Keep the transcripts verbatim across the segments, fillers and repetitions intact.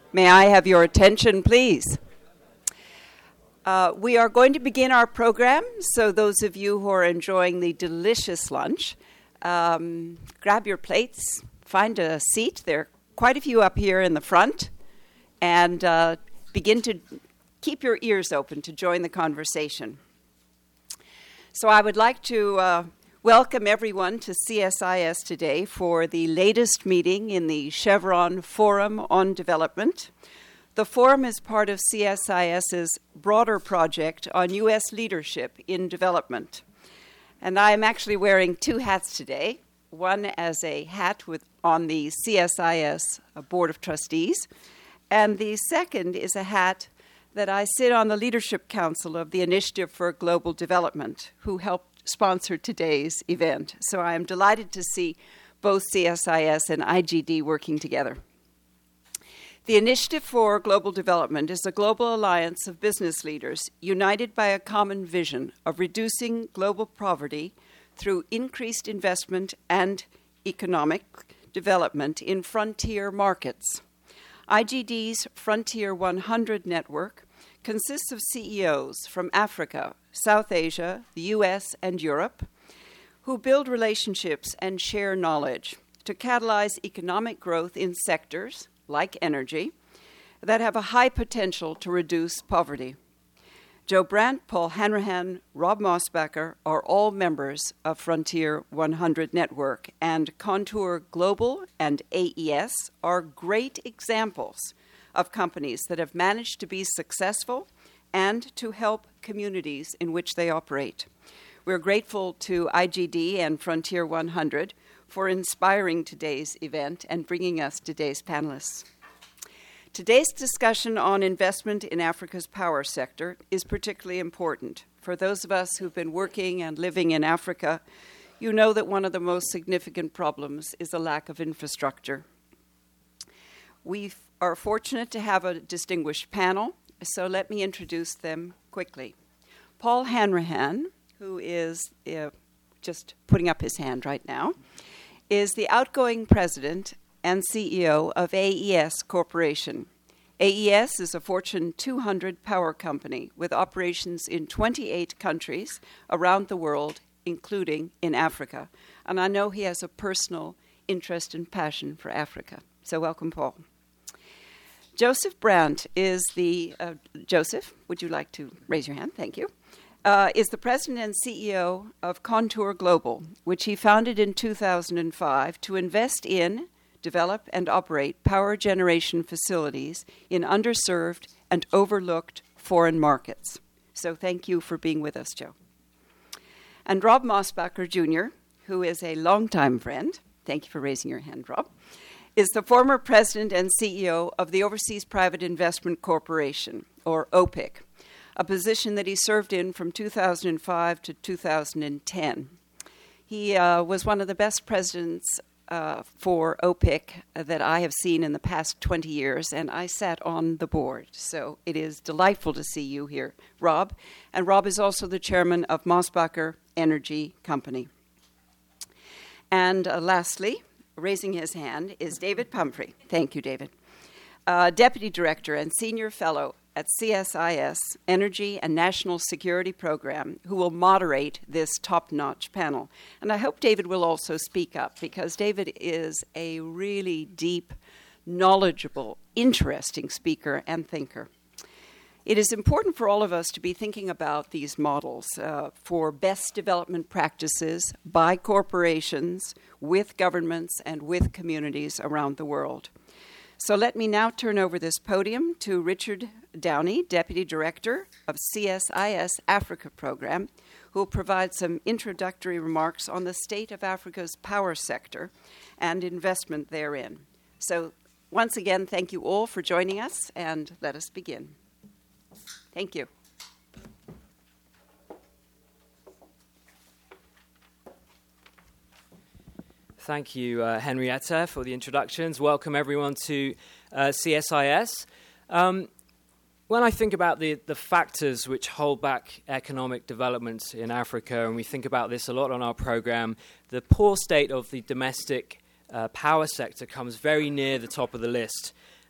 May I have your attention, please? Uh, we are going to begin our program, so those of you who are enjoying the delicious lunch, um, grab your plates, find a seat. There are quite a few up here in the front, and uh, begin to keep your ears open to join the conversation. So I would like to uh, welcome everyone to C S I S today for the latest meeting in the Chevron Forum on Development. The forum is part of CSIS's broader project on U S leadership in development. And I am actually wearing two hats today, one as a hat with on the C S I S Board of Trustees, and the second is a hat that I sit on the Leadership Council of the Initiative for Global Development, who helped sponsor today's event. So I am delighted to see both C S I S and I G D working together. The Initiative for Global Development is a global alliance of business leaders united by a common vision of reducing global poverty through increased investment and economic development in frontier markets. I G D's Frontier one hundred network consists of C E Os from Africa, South Asia, the U S, and Europe, who build relationships and share knowledge to catalyze economic growth in sectors, like energy, that have a high potential to reduce poverty. Joe Brandt, Paul Hanrahan, Rob Mosbacher are all members of Frontier one hundred Network, and Contour Global and A E S are great examples of companies that have managed to be successful and to help communities in which they operate. We're grateful to I G D and Frontier one hundred for inspiring today's event and bringing us today's panelists. Today's discussion on investment in Africa's power sector is particularly important. For those of us who've been working and living in Africa, you know that one of the most significant problems is a lack of infrastructure. We are fortunate to have a distinguished panel, so let me introduce them quickly. Paul Hanrahan, who is uh, just putting up his hand right now, is the outgoing president and C E O of A E S Corporation. A E S is a Fortune two hundred power company with operations in twenty-eight countries around the world, including in Africa. And I know he has a personal interest and passion for Africa. So welcome, Paul. Joseph Brandt is the, uh, Joseph, would you like to raise your hand? Thank you. Uh, is the president and C E O of Contour Global, which he founded in two thousand five to invest in, develop, and operate power generation facilities in underserved and overlooked foreign markets. So thank you for being with us, Joe. And Rob Mosbacher, Junior, who is a longtime friend, thank you for raising your hand, Rob, is the former president and C E O of the Overseas Private Investment Corporation, or O P I C, a position that he served in from two thousand five to two thousand ten. He uh, was one of the best presidents uh, for O P I C that I have seen in the past twenty years, and I sat on the board. So it is delightful to see you here, Rob. And Rob is also the chairman of Mosbacher Energy Company. And uh, lastly, raising his hand, is David Pumphrey. Thank you, David. Uh, Deputy Director and Senior Fellow at C S I S Energy and National Security Program, who will moderate this top-notch panel. And I hope David will also speak up, because David is a really deep, knowledgeable, interesting speaker and thinker. It is important for all of us to be thinking about these models uh, for best development practices by corporations, with governments, and with communities around the world. So let me now turn over this podium to Richard Downey, Deputy Director of C S I S Africa Program, who will provide some introductory remarks on the state of Africa's power sector and investment therein. So once again, thank you all for joining us, and let us begin. Thank you. Thank you, uh, Henrietta, for the introductions. Welcome, everyone, to uh, C S I S. Um, when I think about the, the factors which hold back economic development in Africa, and we think about this a lot on our program, the poor state of the domestic uh, power sector comes very near the top of the list.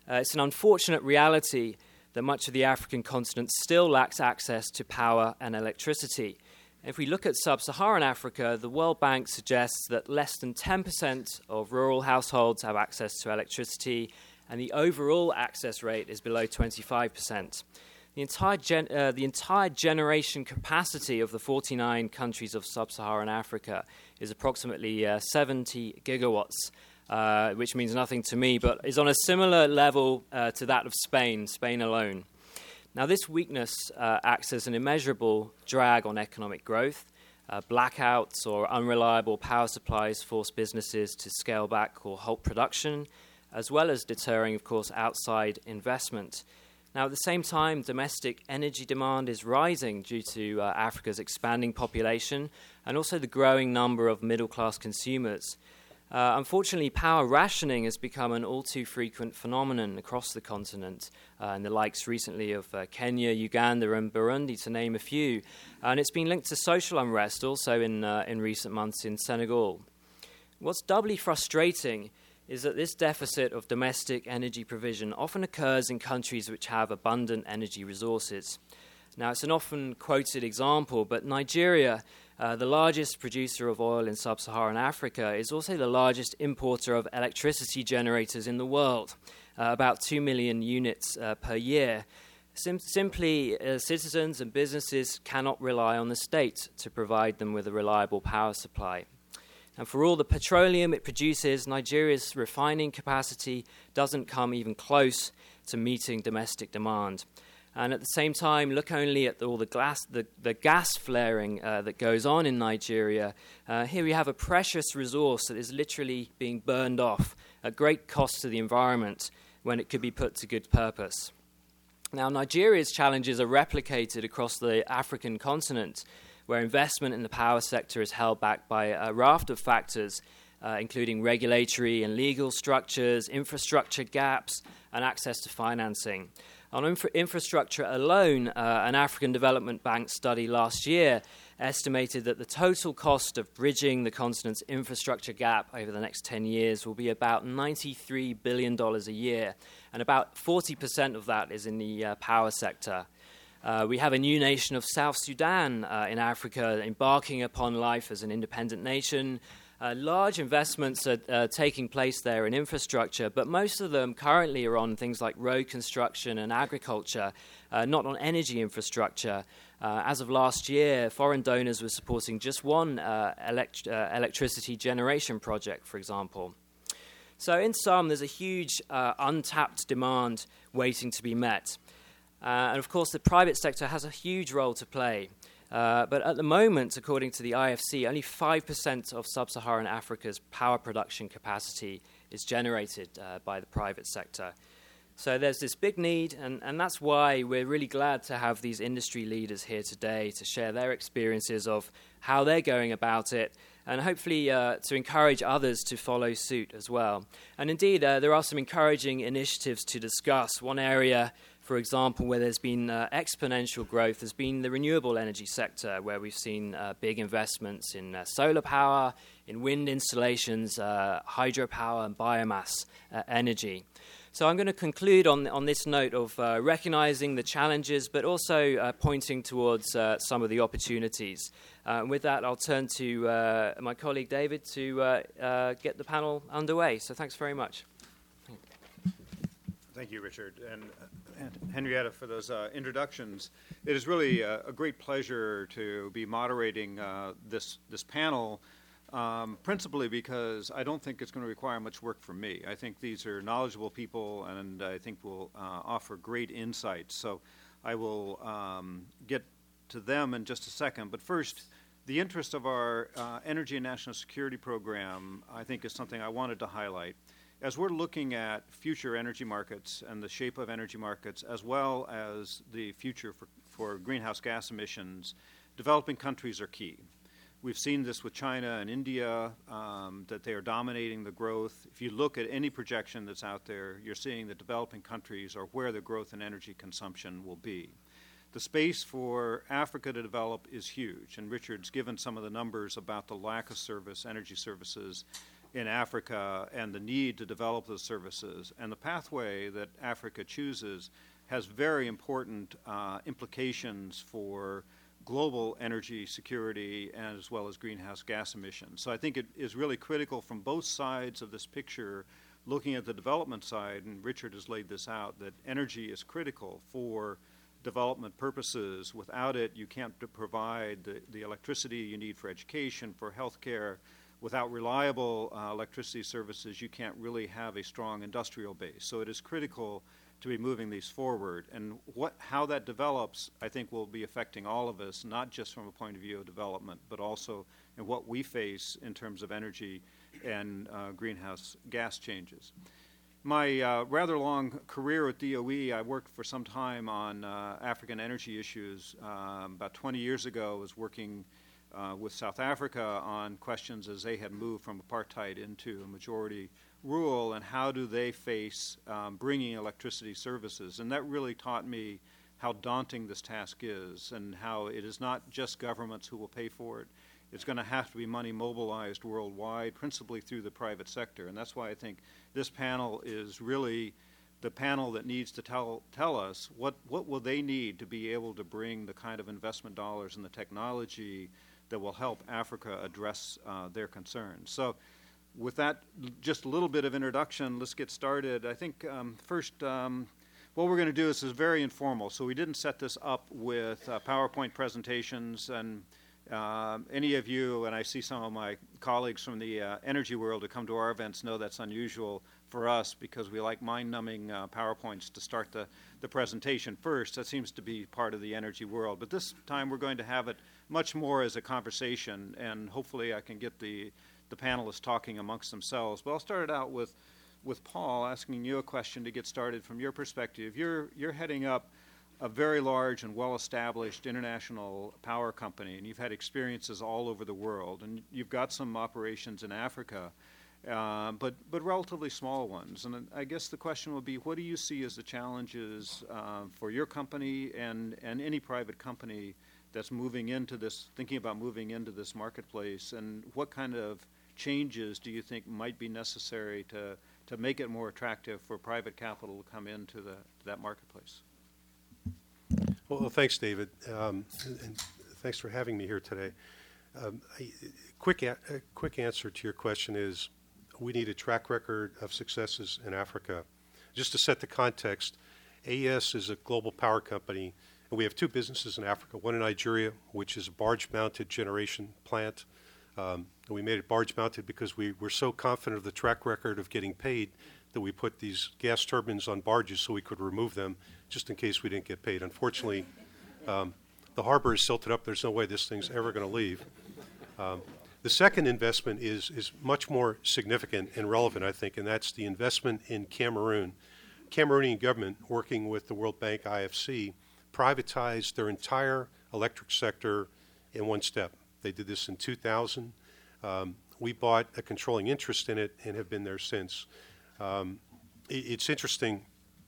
Uh, it's an unfortunate reality that much of the African continent still lacks access to power and electricity. If we look at sub-Saharan Africa, the World Bank suggests that less than ten percent of rural households have access to electricity, and the overall access rate is below twenty-five percent. The entire, gen- uh, the entire generation capacity of the forty-nine countries of sub-Saharan Africa is approximately uh, seventy gigawatts, uh, which means nothing to me, but is on a similar level uh, to that of Spain, Spain alone. Now, this weakness uh, acts as an immeasurable drag on economic growth. Uh, blackouts or unreliable power supplies force businesses to scale back or halt production, as well as deterring, of course, outside investment. Now, at the same time, domestic energy demand is rising due to uh, Africa's expanding population and also the growing number of middle-class consumers. Uh, unfortunately, power rationing has become an all-too-frequent phenomenon across the continent, uh, and the likes recently of uh, Kenya, Uganda, and Burundi, to name a few. And it's been linked to social unrest also in, uh, in recent months in Senegal. What's doubly frustrating is that this deficit of domestic energy provision often occurs in countries which have abundant energy resources. Now, it's an often quoted example, but Nigeria, uh, the largest producer of oil in sub-Saharan Africa, is also the largest importer of electricity generators in the world, uh, about two million units uh, per year. Sim- simply, uh, citizens and businesses cannot rely on the state to provide them with a reliable power supply. And for all the petroleum it produces, Nigeria's refining capacity doesn't come even close to meeting domestic demand. And at the same time, look only at all the, glass, the, the gas flaring uh, that goes on in Nigeria. Uh, here we have a precious resource that is literally being burned off at great cost to the environment when it could be put to good purpose. Now, Nigeria's challenges are replicated across the African continent, where investment in the power sector is held back by a raft of factors, uh, including regulatory and legal structures, infrastructure gaps, and access to financing. On infra- infrastructure alone, uh, an African Development Bank study last year estimated that the total cost of bridging the continent's infrastructure gap over the next ten years will be about ninety-three billion dollars a year, and about forty percent of that is in the uh, power sector. Uh, we have a new nation of South Sudan uh, in Africa embarking upon life as an independent nation. Uh, large investments are uh, taking place there in infrastructure, but most of them currently are on things like road construction and agriculture, uh, not on energy infrastructure. Uh, as of last year, foreign donors were supporting just one uh, elect- uh, electricity generation project, for example. So in sum, there's a huge uh, untapped demand waiting to be met. Uh, and of course, the private sector has a huge role to play. Uh, but at the moment, according to the I F C, only five percent of sub-Saharan Africa's power production capacity is generated uh, by the private sector. So there's this big need, and, and that's why we're really glad to have these industry leaders here today to share their experiences of how they're going about it, and hopefully uh, to encourage others to follow suit as well. And indeed, uh, there are some encouraging initiatives to discuss. One area, for example, where there's been uh, exponential growth has been the renewable energy sector, where we've seen uh, big investments in uh, solar power, in wind installations, uh, hydropower, and biomass uh, energy. So I'm going to conclude on, on this note of uh, recognizing the challenges, but also uh, pointing towards uh, some of the opportunities. Uh, and with that, I'll turn to uh, my colleague David to uh, uh, get the panel underway. So thanks very much. Thank you, Richard, and, and Henrietta, for those uh, introductions. It is really uh, a great pleasure to be moderating uh, this this panel, um, principally because I don't think it's going to require much work from me. I think these are knowledgeable people, and I think will uh, offer great insights. So I will um, get to them in just a second. But first, the interest of our uh, Energy and National Security Program, I think, is something I wanted to highlight. As we're looking at future energy markets and the shape of energy markets, as well as the future for, for greenhouse gas emissions, developing countries are key. We've seen this with China and India, um, that they are dominating the growth. If you look at any projection that's out there, you're seeing that developing countries are where the growth in energy consumption will be. The space for Africa to develop is huge, and Richard's given some of the numbers about the lack of service, energy services, in Africa and the need to develop those services. And the pathway that Africa chooses has very important uh, implications for global energy security as well as greenhouse gas emissions. So I think it is really critical from both sides of this picture, looking at the development side, and Richard has laid this out, that energy is critical for development purposes. Without it, you can't provide the, the electricity you need for education, for healthcare. Without reliable uh, electricity services, you can't really have a strong industrial base. So it is critical to be moving these forward. And what, how that develops, I think, will be affecting all of us, not just from a point of view of development, but also in what we face in terms of energy and uh, greenhouse gas changes. My uh, rather long career at D O E, I worked for some time on uh, African energy issues. Um, about twenty years ago, I was working uh, with South Africa on questions as they had moved from apartheid into a majority rule, and how do they face um, bringing electricity services. And that really taught me how daunting this task is, and how it is not just governments who will pay for it. It's going to have to be money mobilized worldwide, principally through the private sector. And that's why I think this panel is really the panel that needs to tell tell us what, what will they need to be able to bring the kind of investment dollars and the technology that will help Africa address uh, their concerns. So with that, just a little bit of introduction, let's get started. I think um, first, um, what we're going to do is, is very informal. So we didn't set this up with uh, PowerPoint presentations, and uh, any of you, and I see some of my colleagues from the uh, energy world who come to our events know that's unusual for us, because we like mind-numbing uh, PowerPoints to start the, the presentation first. That seems to be part of the energy world. But this time we're going to have it much more as a conversation, and hopefully I can get the the panelists talking amongst themselves. But I'll start it out with, with Paul, asking you a question to get started from your perspective. You're, you're heading up a very large and well-established international power company, and you've had experiences all over the world, and you've got some operations in Africa, uh, but, but relatively small ones. And I guess the question will be, what do you see as the challenges uh, for your company and, and any private company that's moving into this, thinking about moving into this marketplace, and what kind of changes do you think might be necessary to, to make it more attractive for private capital to come into the, that marketplace? Well, well thanks, David, um, and, and thanks for having me here today. Um, I, quick, a, a quick answer to your question is, we need a track record of successes in Africa. Just to set the context, A E S is a global power company, and we have two businesses in Africa, one in Nigeria, which is a barge-mounted generation plant. Um, and we made it barge-mounted because we were so confident of the track record of getting paid that we put these gas turbines on barges so we could remove them just in case we didn't get paid. Unfortunately, um, the harbor is silted up. There's no way this thing's ever going to leave. Um, the second investment is, is much more significant and relevant, I think, and that's the investment in Cameroon. Cameroonian government, working with the World Bank, I F C, privatized their entire electric sector in one step. They did this in two thousand. Um, we bought a controlling interest in it and have been there since. Um, it, it's interesting.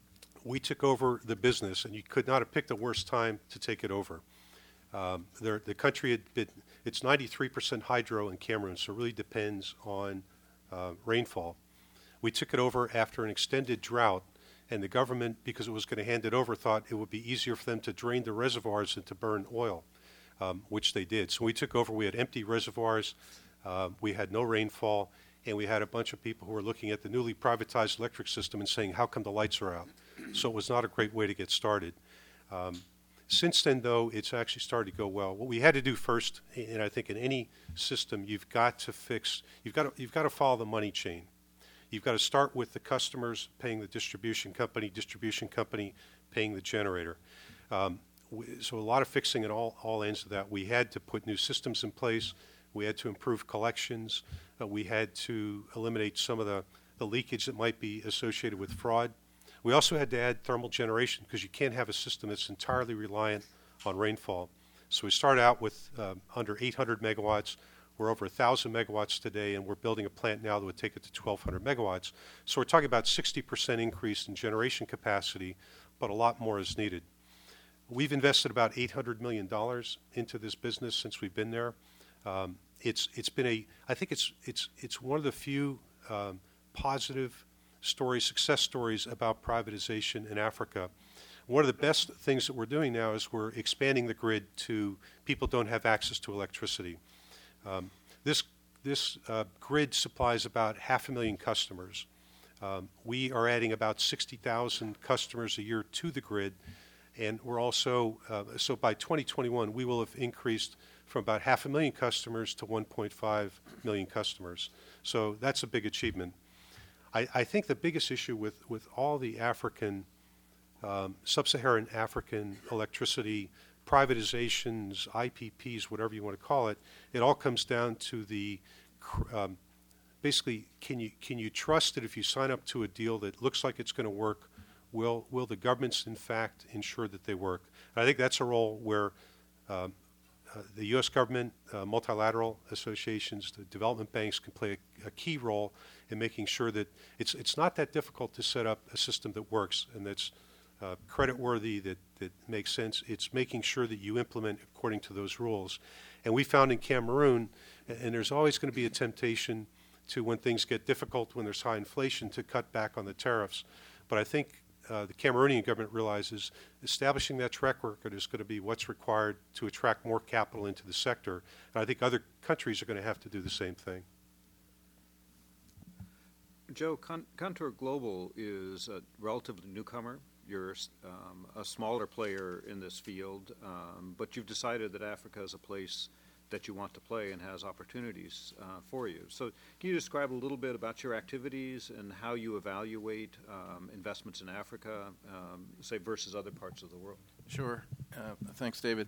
We took over the business, and you could not have picked a worse time to take it over. Um, there, the country had been, it's ninety-three percent hydro in Cameroon, so it really depends on uh, rainfall. We took it over after an extended drought, and the government, because it was going to hand it over, thought it would be easier for them to drain the reservoirs than to burn oil, um, which they did. So we took over. We had empty reservoirs. Uh, we had no rainfall, and we had a bunch of people who were looking at the newly privatized electric system and saying, how come the lights are out? So it was not a great way to get started. Um, since then, though, it's actually started to go well. What we had to do first, and I think in any system, you've got to fix, you've got to, you've got to follow the money chain. You've got to start with the customers paying the distribution company, distribution company paying the generator. Um, we, so a lot of fixing at all, all ends of that. We had to put new systems in place. We had to improve collections. Uh, we had to eliminate some of the, the leakage that might be associated with fraud. We also had to add thermal generation because you can't have a system that's entirely reliant on rainfall. So we started out with um, under eight hundred megawatts. We're over one thousand megawatts today, and we're building a plant now that would take it to twelve hundred megawatts. So we're talking about sixty percent increase in generation capacity, but a lot more is needed. We've invested about eight hundred million dollars into this business since we've been there. Um, it's it's been a I think it's it's it's one of the few um, positive stories, success stories about privatization in Africa. One of the best things that we're doing now is we're expanding the grid to people who don't have access to electricity. Um, this this uh, grid supplies about half a million customers. Um, we are adding about sixty thousand customers a year to the grid, and we're also, uh, so by twenty twenty-one, we will have increased from about half a million customers to one point five million customers. So that's a big achievement. I, I think the biggest issue with, with all the African, um, sub-Saharan African electricity privatizations, I P Ps, whatever you want to call it, it all comes down to the um, basically, can you can you trust that if you sign up to a deal that looks like it's going to work, will will the governments in fact ensure that they work? And I think that's a role where um, uh, the U S government, uh, multilateral associations, the development banks can play a, a key role in making sure that it's it's not that difficult to set up a system that works and that's uh, creditworthy, that that makes sense. It's making sure that you implement according to those rules. And we found in Cameroon, and there's always going to be a temptation to, when things get difficult, when there's high inflation, to cut back on the tariffs. But I think uh, the Cameroonian government realizes establishing that track record is going to be what's required to attract more capital into the sector. And I think other countries are going to have to do the same thing. Joe, Con- Contour Global is a relatively newcomer. You're um, a smaller player in this field, um, but you've decided that Africa is a place that you want to play and has opportunities uh, for you. So can you describe a little bit about your activities and how you evaluate um, investments in Africa, um, say, versus other parts of the world? Sure. Uh, thanks, David.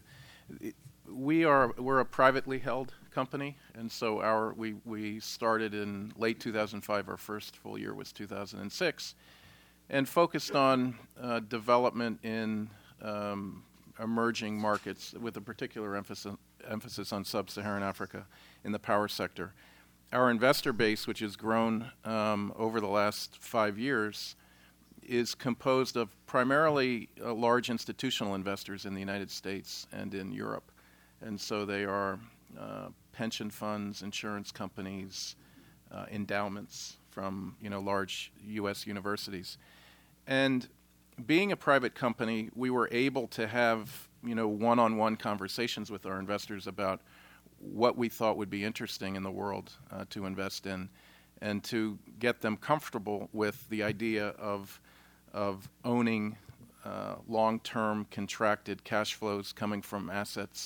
We are we're a privately held company, and so our we, we started in late two thousand five. Our first full year was two thousand six, and focused on uh, development in um, emerging markets with a particular emphasis emphasis on sub-Saharan Africa in the power sector. Our investor base, which has grown um, over the last five years, is composed of primarily uh, large institutional investors in the United States and in Europe. And so they are uh, pension funds, insurance companies, uh, endowments from you know large U S universities. And being a private company, we were able to have you know, one-on-one conversations with our investors about what we thought would be interesting in the world uh, to invest in, and to get them comfortable with the idea of of owning uh, long-term contracted cash flows coming from assets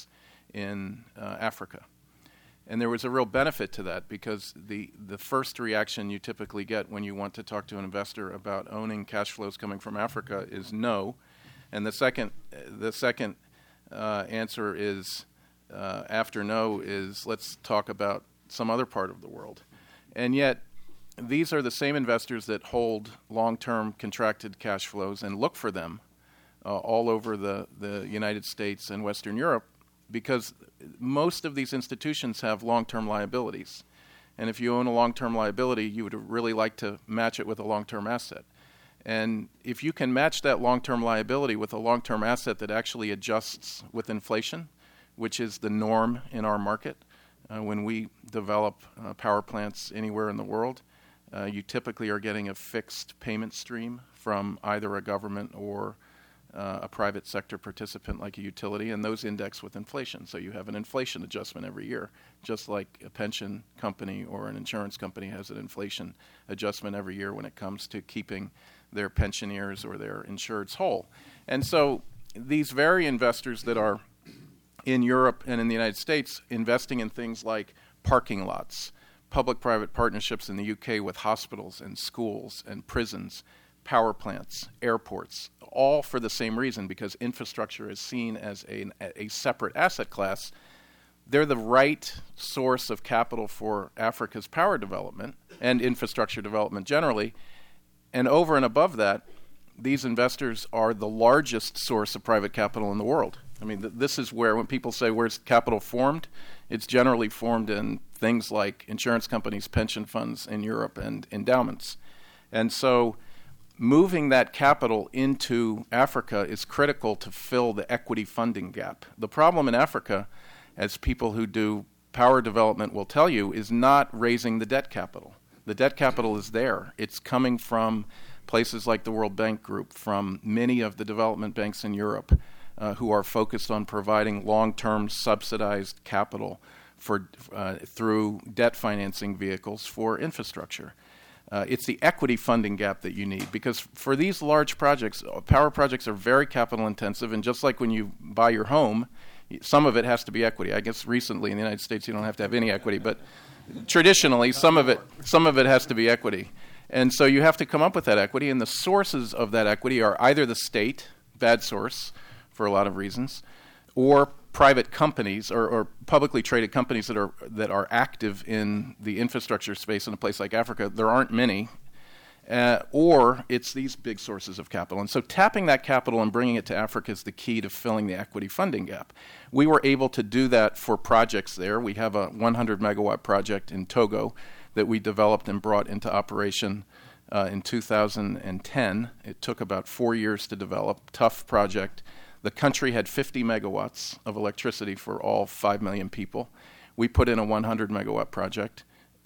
in uh, Africa. And there was a real benefit to that, because the, the first reaction you typically get when you want to talk to an investor about owning cash flows coming from Africa is no. And the second the second Uh, answer is, uh, after no, is let's talk about some other part of the world. And yet, these are the same investors that hold long-term contracted cash flows and look for them uh, all over the, the United States and Western Europe, because most of these institutions have long-term liabilities. And if you own a long-term liability, you would really like to match it with a long-term asset. And if you can match that long-term liability with a long-term asset that actually adjusts with inflation, which is the norm in our market, uh, when we develop uh, power plants anywhere in the world, uh, you typically are getting a fixed payment stream from either a government or uh, a private sector participant like a utility, and those index with inflation. So you have an inflation adjustment every year, just like a pension company or an insurance company has an inflation adjustment every year when it comes to keeping their pensioners or their insureds whole. And so these very investors that are in Europe and in the United States investing in things like parking lots, public-private partnerships in the U K with hospitals and schools and prisons, power plants, airports, all for the same reason, because infrastructure is seen as a, a separate asset class. They're the right source of capital for Africa's power development and infrastructure development generally. And over and above that, these investors are the largest source of private capital in the world. I mean, th- this is where, when people say, where's capital formed? It's generally formed in things like insurance companies, pension funds in Europe, and endowments. And so moving that capital into Africa is critical to fill the equity funding gap. The problem in Africa, as people who do power development will tell you is not raising the debt capital. The debt capital is there. It's coming from places like the World Bank Group, from many of the development banks in Europe uh, who are focused on providing long-term subsidized capital for uh, through debt financing vehicles for infrastructure. Uh, it's the equity funding gap that you need, because for these large projects, power projects are very capital intensive, and just like when you buy your home, some of it has to be equity. I guess recently in the United States you don't have to have any equity, but traditionally some of it some of it has to be equity. And so you have to come up with that equity, and the sources of that equity are either the state, bad source for a lot of reasons, or private companies or, or publicly traded companies that are that are active in the infrastructure space in a place like Africa. There aren't many. Uh, or it's these big sources of capital. And so tapping that capital and bringing it to Africa is the key to filling the equity funding gap. We were able to do that for projects there. We have a one hundred megawatt project in Togo that we developed and brought into operation uh, in two thousand ten. It took about four years to develop. Tough project. The country had fifty megawatts of electricity for all five million people. We put in a one hundred megawatt project.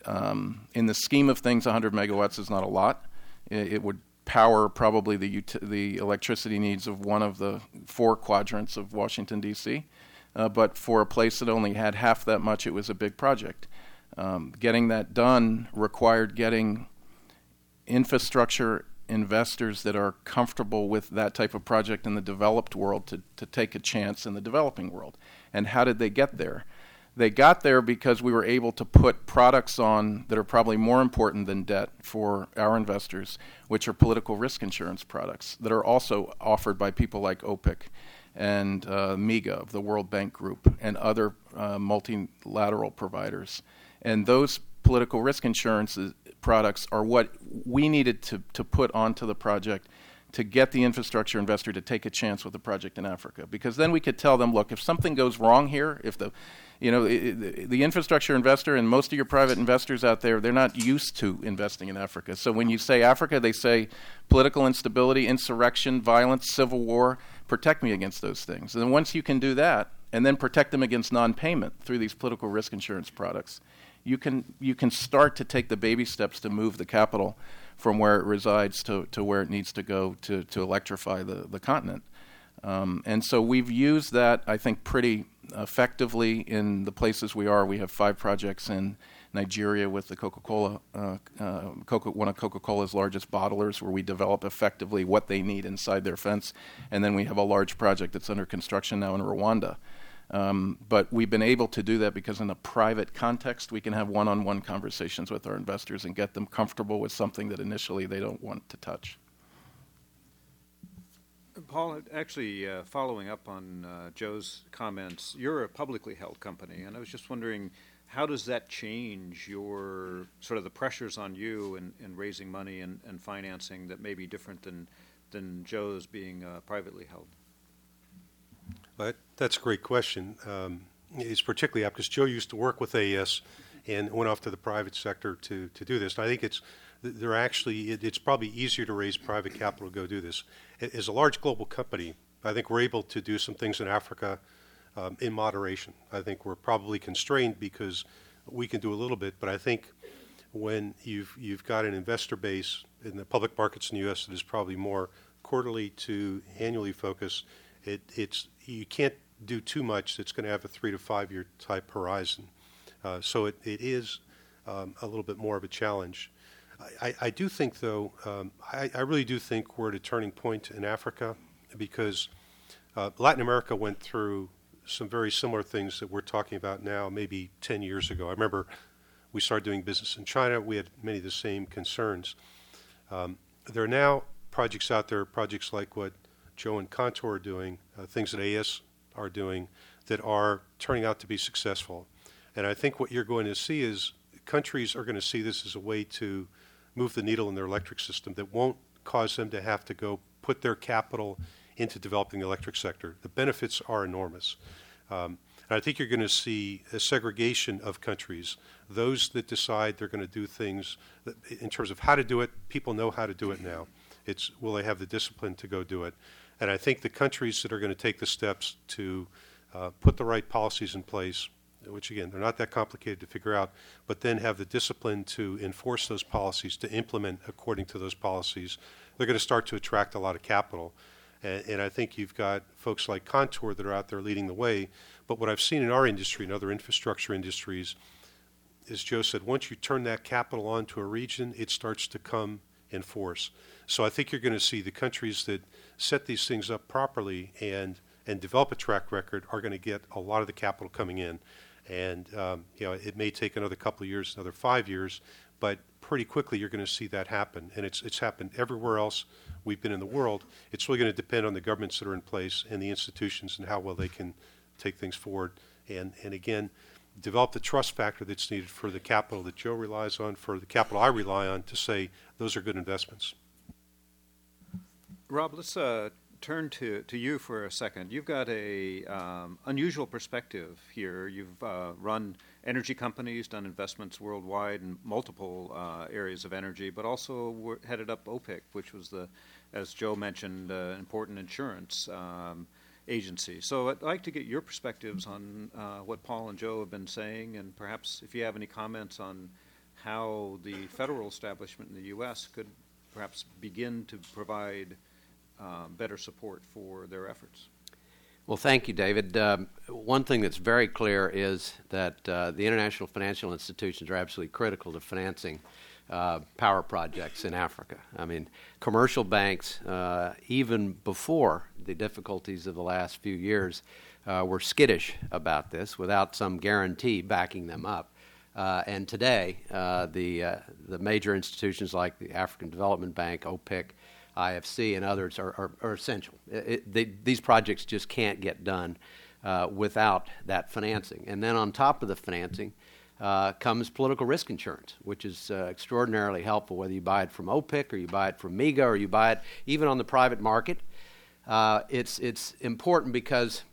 Um, in the scheme of things, one hundred megawatts is not a lot. It, it would power probably the ut- the electricity needs of one of the four quadrants of Washington, D C. Uh, but for a place that only had half that much, it was a big project. Um, getting that done required getting infrastructure investors that are comfortable with that type of project in the developed world to, to take a chance in the developing world. And how did they get there? They got there because we were able to put products on that are probably more important than debt for our investors, which are political risk insurance products that are also offered by people like OPIC and uh, MIGA of the World Bank Group and other uh, multilateral providers. And those political risk insurance products are what we needed to, to put onto the project to get the infrastructure investor to take a chance with the project in Africa. Because then we could tell them, look, if something goes wrong here, if the you know the, the infrastructure investor and most of your private investors out there, they're not used to investing in Africa. So when you say Africa, they say political instability, insurrection, violence, civil war. Protect me against those things. And then once you can do that, and then protect them against non-payment through these political risk insurance products, you can you can start to take the baby steps to move the capital from where it resides to, to where it needs to go to, to electrify the, the continent. Um, and so we've used that, I think, pretty effectively in the places we are. We have five projects in Nigeria with the Coca-Cola, uh, uh, Coca, one of Coca-Cola's largest bottlers, where we develop effectively what they need inside their fence. And then we have a large project that's under construction now in Rwanda. Um, but we've been able to do that because in a private context, we can have one-on-one conversations with our investors and get them comfortable with something that initially they don't want to touch. Paul, actually, uh, following up on uh, Joe's comments, you're a publicly held company, and I was just wondering, how does that change your sort of the pressures on you in, in raising money and, and financing that may be different than, than Joe's being uh, privately held? But that's a great question. Um, it's particularly apt because Joe used to work with A E S and went off to the private sector to, to do this. And I think it's they're actually it, it's probably easier to raise private capital to go do this. As a large global company, I think we're able to do some things in Africa um, in moderation. I think we're probably constrained because we can do a little bit, but I think when you've you've got an investor base in the public markets in the U S that is probably more quarterly to annually focused, it, it's you can't do too much that's going to have a three to five year type horizon. Uh, so it, it is um, a little bit more of a challenge. I, I do think, though, um, I, I really do think we're at a turning point in Africa because uh, Latin America went through some very similar things that we're talking about now, maybe ten years ago. I remember we started doing business in China. We had many of the same concerns. Um, there are now projects out there, projects like what Joe and Contour are doing, uh, things that A E S are doing that are turning out to be successful. And I think what you're going to see is countries are going to see this as a way to move the needle in their electric system that won't cause them to have to go put their capital into developing the electric sector. The benefits are enormous. Um, and I think you're going to see a segregation of countries. Those that decide they're going to do things that, in terms of how to do it, people know how to do it now. It's will they have the discipline to go do it? And I think the countries that are going to take the steps to uh, put the right policies in place which again, they're not that complicated to figure out, but then have the discipline to enforce those policies, to implement according to those policies, they're going to start to attract a lot of capital. And, and I think you've got folks like Contour that are out there leading the way. But what I've seen in our industry and other infrastructure industries, as Joe said, once you turn that capital onto a region, it starts to come in force. So I think you're going to see the countries that set these things up properly and and develop a track record are going to get a lot of the capital coming in. And um, you know, it may take another couple of years, another five years, but pretty quickly you're going to see that happen. And it's it's happened everywhere else we've been in the world. It's really going to depend on the governments that are in place and the institutions and how well they can take things forward. And and again, develop the trust factor that's needed for the capital that Joe relies on, for the capital I rely on, to say those are good investments. Rob, let's uh, turn to, to you for a second. You've got a um, unusual perspective here. You've uh, run energy companies, done investments worldwide in multiple uh, areas of energy, but also were headed up OPIC, which was the, as Joe mentioned, uh, important insurance um, agency. So I'd like to get your perspectives on uh, what Paul and Joe have been saying, and perhaps if you have any comments on how the federal establishment in the U S could perhaps begin to provide Um, better support for their efforts. Well, thank you, David. Um, one thing that's very clear is that uh, the international financial institutions are absolutely critical to financing uh, power projects in Africa. I mean, commercial banks, uh, even before the difficulties of the last few years, uh, were skittish about this without some guarantee backing them up. Uh, and today, uh, the uh, the major institutions like the African Development Bank, OPIC, I F C, and others are, are, are essential. It, it, they, these projects just can't get done uh, without that financing. And then on top of the financing uh, comes political risk insurance, which is uh, extraordinarily helpful, whether you buy it from OPIC or you buy it from MIGA or you buy it even on the private market. Uh, it's, it's important because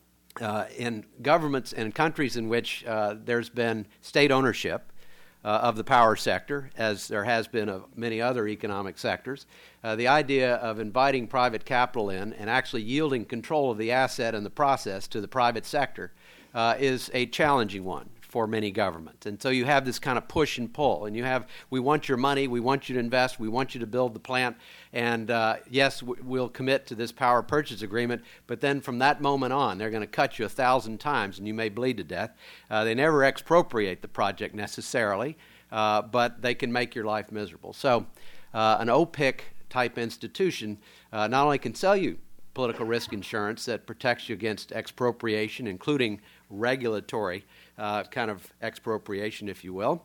uh, in governments and countries in which uh, there's been state ownership Uh, of the power sector, as there has been of many other economic sectors, uh, the idea of inviting private capital in and actually yielding control of the asset and the process to the private sector uh, is a challenging one for many governments. And so you have this kind of push and pull, and you have, we want your money, we want you to invest, we want you to build the plant, and uh, yes, w- we'll commit to this power purchase agreement, but then from that moment on, they're going to cut you a thousand times and you may bleed to death. Uh, they never expropriate the project necessarily, uh, but they can make your life miserable. So uh, an OPIC-type institution uh, not only can sell you political risk insurance that protects you against expropriation, including regulatory uh, kind of expropriation, if you will.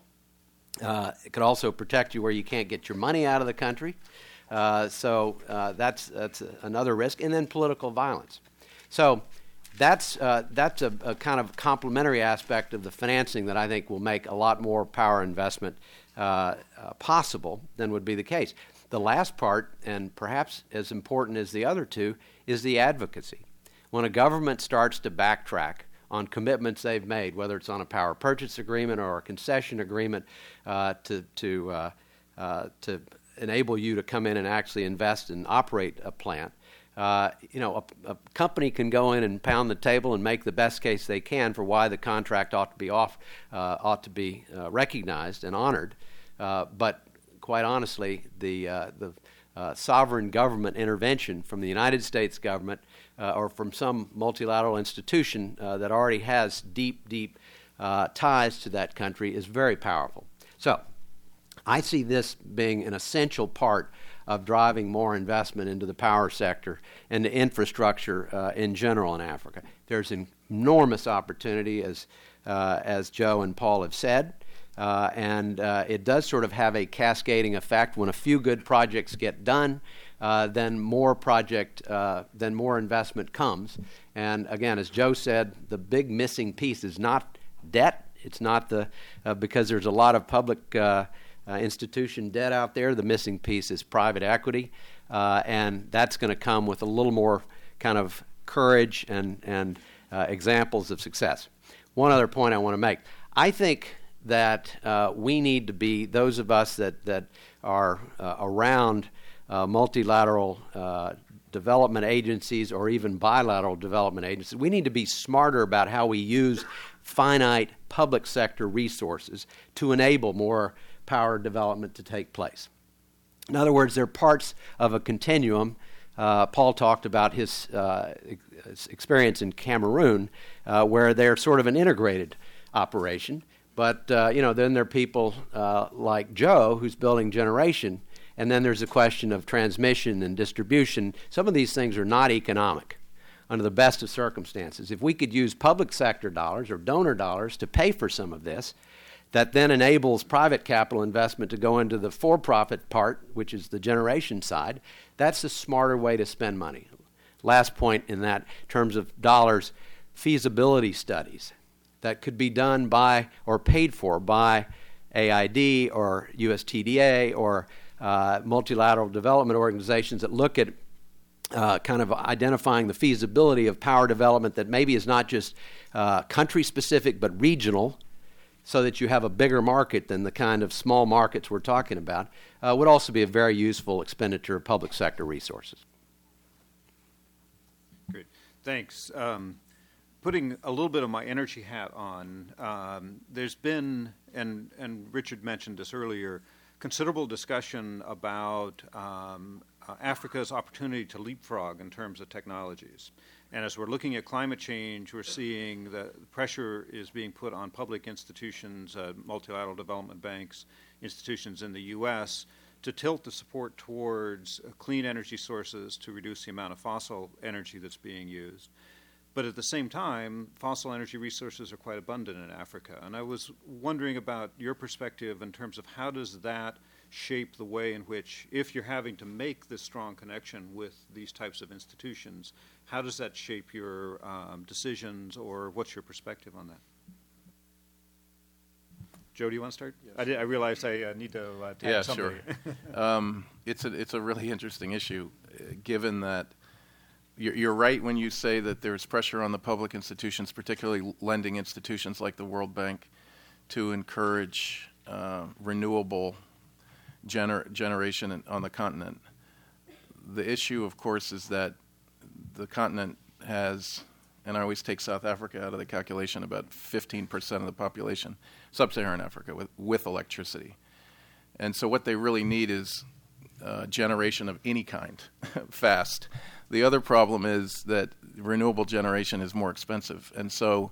Uh, it could also protect you where you can't get your money out of the country. Uh, so uh, that's that's another risk. And then political violence. So that's uh, that's a, a kind of complementary aspect of the financing that I think will make a lot more power investment uh, uh, possible than would be the case. The last part, and perhaps as important as the other two, is the advocacy. When a government starts to backtrack on commitments they've made, whether it's on a power purchase agreement or a concession agreement uh, to to uh, uh, to enable you to come in and actually invest and operate a plant, uh, you know, a, a company can go in and pound the table and make the best case they can for why the contract ought to be off, uh, ought to be uh, recognized and honored, uh, but quite honestly, the uh, the uh, sovereign government intervention from the United States government uh, or from some multilateral institution uh, that already has deep, deep uh, ties to that country is very powerful. So I see this being an essential part of driving more investment into the power sector and the infrastructure uh, in general in Africa. There's an enormous opportunity, as uh, as Joe and Paul have said. Uh, and uh, it does sort of have a cascading effect. When a few good projects get done, uh, then more project, uh, then more investment comes. And again, as Joe said, the big missing piece is not debt. It's not the uh, because there's a lot of public uh, uh, institution debt out there. The missing piece is private equity, uh, and that's going to come with a little more kind of courage and and uh, examples of success. One other point I want to make: I think that uh, we need to be, those of us that, that are uh, around uh, multilateral uh, development agencies or even bilateral development agencies. We need to be smarter about how we use finite public sector resources to enable more power development to take place. In other words, they're parts of a continuum. Uh, Paul talked about his uh, experience in Cameroon, uh, where they're sort of an integrated operation. But, uh, you know, then there are people uh, like Joe who's building generation, and then there's a question of transmission and distribution. Some of these things are not economic under the best of circumstances. If we could use public sector dollars or donor dollars to pay for some of this, that then enables private capital investment to go into the for-profit part, which is the generation side, that's a smarter way to spend money. Last point in that, in terms of dollars, feasibility studies that could be done by or paid for by A I D or U S T D A or uh, multilateral development organizations that look at uh, kind of identifying the feasibility of power development that maybe is not just uh, country-specific but regional, so that you have a bigger market than the kind of small markets we're talking about, uh, would also be a very useful expenditure of public sector resources. Great. Thanks. Um, putting a little bit of my energy hat on, um, there's been, and, and Richard mentioned this earlier, considerable discussion about um, uh, Africa's opportunity to leapfrog in terms of technologies. And as we're looking at climate change, we're seeing that pressure is being put on public institutions, uh, multilateral development banks, institutions in the U S to tilt the support towards uh, clean energy sources to reduce the amount of fossil energy that's being used. But at the same time, fossil energy resources are quite abundant in Africa. And I was wondering about your perspective in terms of how does that shape the way in which, if you're having to make this strong connection with these types of institutions, how does that shape your um, decisions, or what's your perspective on that? Joe, do you want to start? Yes. I, did, I realized I uh, need to uh, tag yeah, somebody. sure. um, it's a it's a really interesting issue, uh, given that you're, you're right when you say that there's pressure on the public institutions, particularly lending institutions like the World Bank, to encourage uh, renewable gener- generation on the continent. The issue, of course, is that the continent has, and I always take South Africa out of the calculation, about fifteen percent of the population, sub-Saharan Africa, with, with electricity. And so what they really need is uh, generation of any kind, fast. The other problem is that renewable generation is more expensive. And so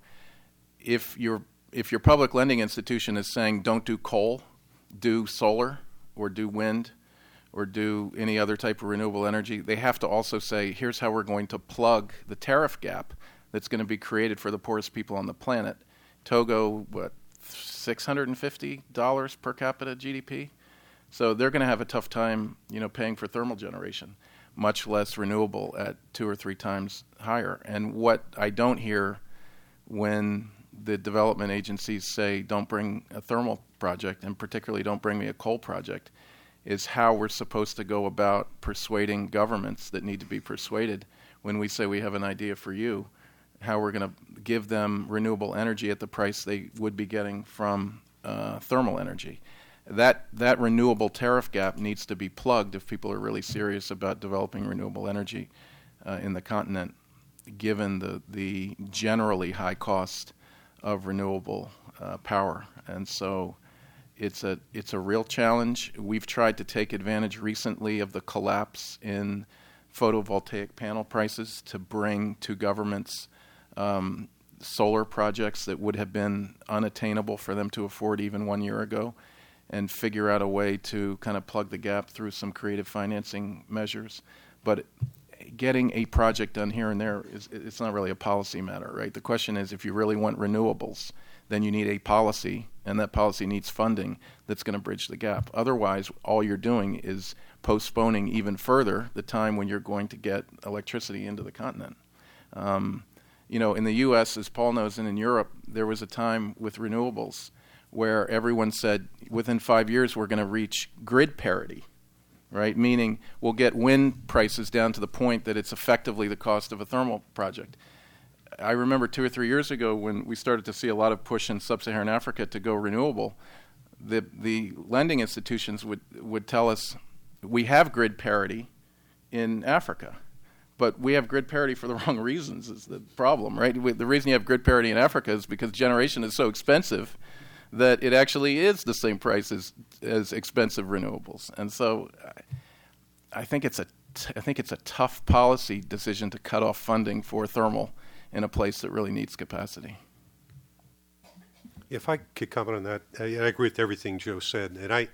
if your if your public lending institution is saying don't do coal, do solar, or do wind, or do any other type of renewable energy, they have to also say, here's how we're going to plug the tariff gap that's going to be created for the poorest people on the planet. Togo, what, six hundred fifty dollars per capita G D P? So they're going to have a tough time, you know, paying for thermal generation, much less renewable at two or three times higher. And what I don't hear when the development agencies say don't bring a thermal project, and particularly don't bring me a coal project, is how we're supposed to go about persuading governments that need to be persuaded when we say we have an idea for you, how we're going to give them renewable energy at the price they would be getting from uh, thermal energy. That that renewable tariff gap needs to be plugged if people are really serious about developing renewable energy uh, in the continent, given the, the generally high cost of renewable uh, power. And so It's a it's a real challenge. We've tried to take advantage recently of the collapse in photovoltaic panel prices to bring to governments um, solar projects that would have been unattainable for them to afford even one year ago, and figure out a way to kind of plug the gap through some creative financing measures. But getting a project done here and there is it's not really a policy matter, right? The question is, if you really want renewables, then you need a policy, and that policy needs funding that's going to bridge the gap. Otherwise, all you're doing is postponing even further the time when you're going to get electricity into the continent. Um, you know, in the U S, as Paul knows, and in Europe, there was a time with renewables where everyone said, within five years, we're going to reach grid parity, right? Meaning we'll get wind prices down to the point that it's effectively the cost of a thermal project. I remember two or three years ago when we started to see a lot of push in sub-Saharan Africa to go renewable, the the lending institutions would, would tell us, we have grid parity in Africa. but we have grid parity for the wrong reasons is the problem, right? We, the reason you have grid parity in Africa is because generation is so expensive that it actually is the same price as, as expensive renewables. And so I, I think it's a t- I think it's a tough policy decision to cut off funding for thermal in a place that really needs capacity. If I could comment on that, I, I agree with everything Joe said, and I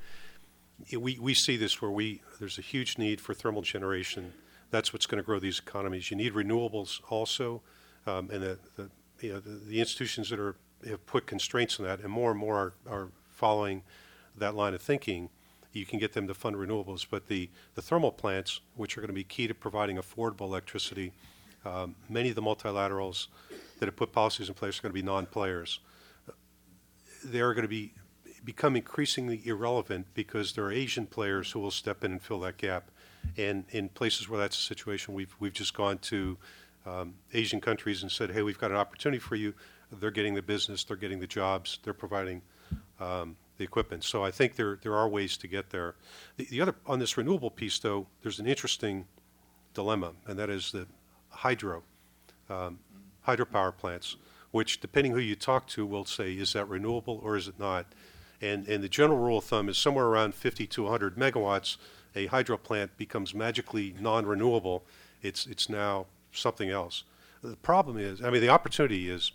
we we see this where we there's a huge need for thermal generation. That's what's going to grow these economies. You need renewables also, um, and the, the you know the, the institutions that are have put constraints on that, and more and more are, are following that line of thinking. You can get them to fund renewables, but the, the thermal plants, which are going to be key to providing affordable electricity, um, many of the multilaterals that have put policies in place are going to be non-players. They're going to be become increasingly irrelevant because there are Asian players who will step in and fill that gap. And in places where that's the situation, we've we've just gone to um, Asian countries and said, hey, we've got an opportunity for you. They're getting the business, they're getting the jobs, they're providing um, the equipment. So I think there there are ways to get there. The, the other on this renewable piece, though, there's an interesting dilemma, and that is the hydro, um, hydropower plants, which depending who you talk to will say, is that renewable or is it not? And and the general rule of thumb is somewhere around fifty to one hundred megawatts. A hydro plant becomes magically non-renewable. It's it's now something else. The problem is, I mean, the opportunity is.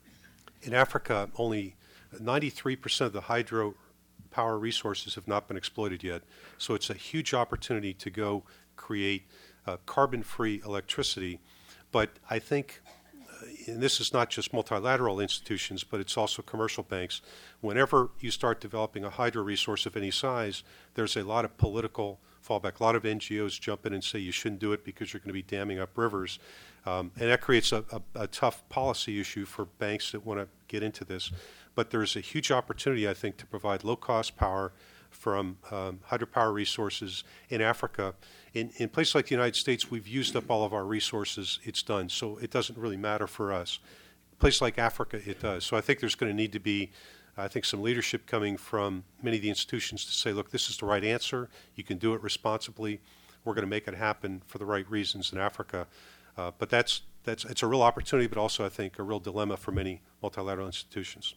In Africa, only ninety-three percent of the hydro power resources have not been exploited yet. So it's a huge opportunity to go create uh, carbon-free electricity. But I think, uh, and this is not just multilateral institutions, but it's also commercial banks. Whenever you start developing a hydro resource of any size, there's a lot of political fallback. A lot of N G Os jump in and say you shouldn't do it because you're going to be damming up rivers. Um, and that creates a, a, a tough policy issue for banks that want to get into this. But there's a huge opportunity, I think, to provide low-cost power from um, hydropower resources in Africa. In, in places like the United States, we've used up all of our resources. It's done. So it doesn't really matter for us. In places like Africa, it does. So I think there's going to need to be, I think, some leadership coming from many of the institutions to say, look, this is the right answer. You can do it responsibly. We're going to make it happen for the right reasons in Africa. Uh, but that's that's it's a real opportunity, but also I think a real dilemma for many multilateral institutions.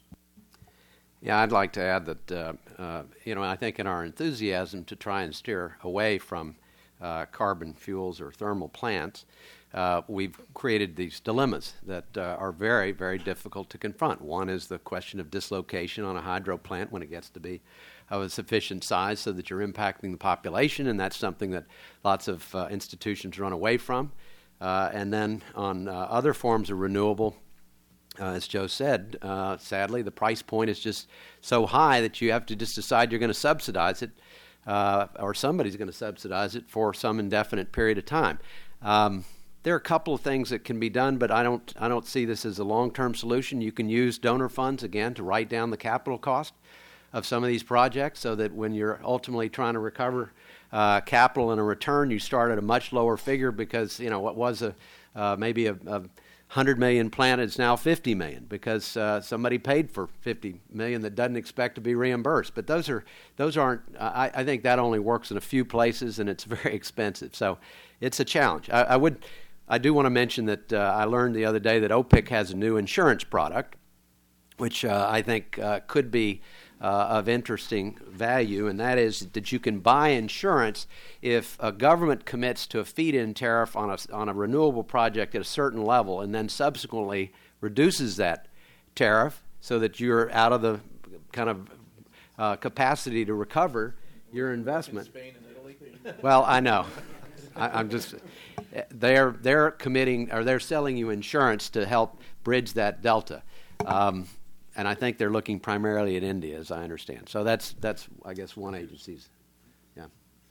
Yeah, I'd like to add that uh, uh, you know I think in our enthusiasm to try and steer away from uh, carbon fuels or thermal plants, uh, we've created these dilemmas that uh, are very, very difficult to confront. One is the question of dislocation on a hydro plant when it gets to be of a sufficient size so that you're impacting the population, and that's something that lots of uh, institutions run away from. Uh, and then on uh, other forms of renewable, uh, as Joe said, uh, sadly, the price point is just so high that you have to just decide you're going to subsidize it, uh, or somebody's going to subsidize it for some indefinite period of time. Um, there are a couple of things that can be done, but I don't, I don't see this as a long-term solution. You can use donor funds, again, to write down the capital cost of some of these projects so that when you're ultimately trying to recover Uh, capital and a return, you start at a much lower figure because, you know, what was a uh, maybe a, a one hundred million plant is now fifty million because uh, somebody paid for fifty million that doesn't expect to be reimbursed. But those are those aren't. I, I think that only works in a few places and it's very expensive. So it's a challenge. I, I would, I do want to mention that uh, I learned the other day that O P I C has a new insurance product, which uh, I think uh, could be Uh, of interesting value, and that is that you can buy insurance if a government commits to a feed-in tariff on a, on a renewable project at a certain level and then subsequently reduces that tariff so that you're out of the kind of uh, capacity to recover your investment. In Spain and Italy? Well, I know. I, I'm just they're they're committing or they're selling you insurance to help bridge that delta. Um, And I think they're looking primarily at India, as I understand. So that's, that's I guess, one agency's. Yeah.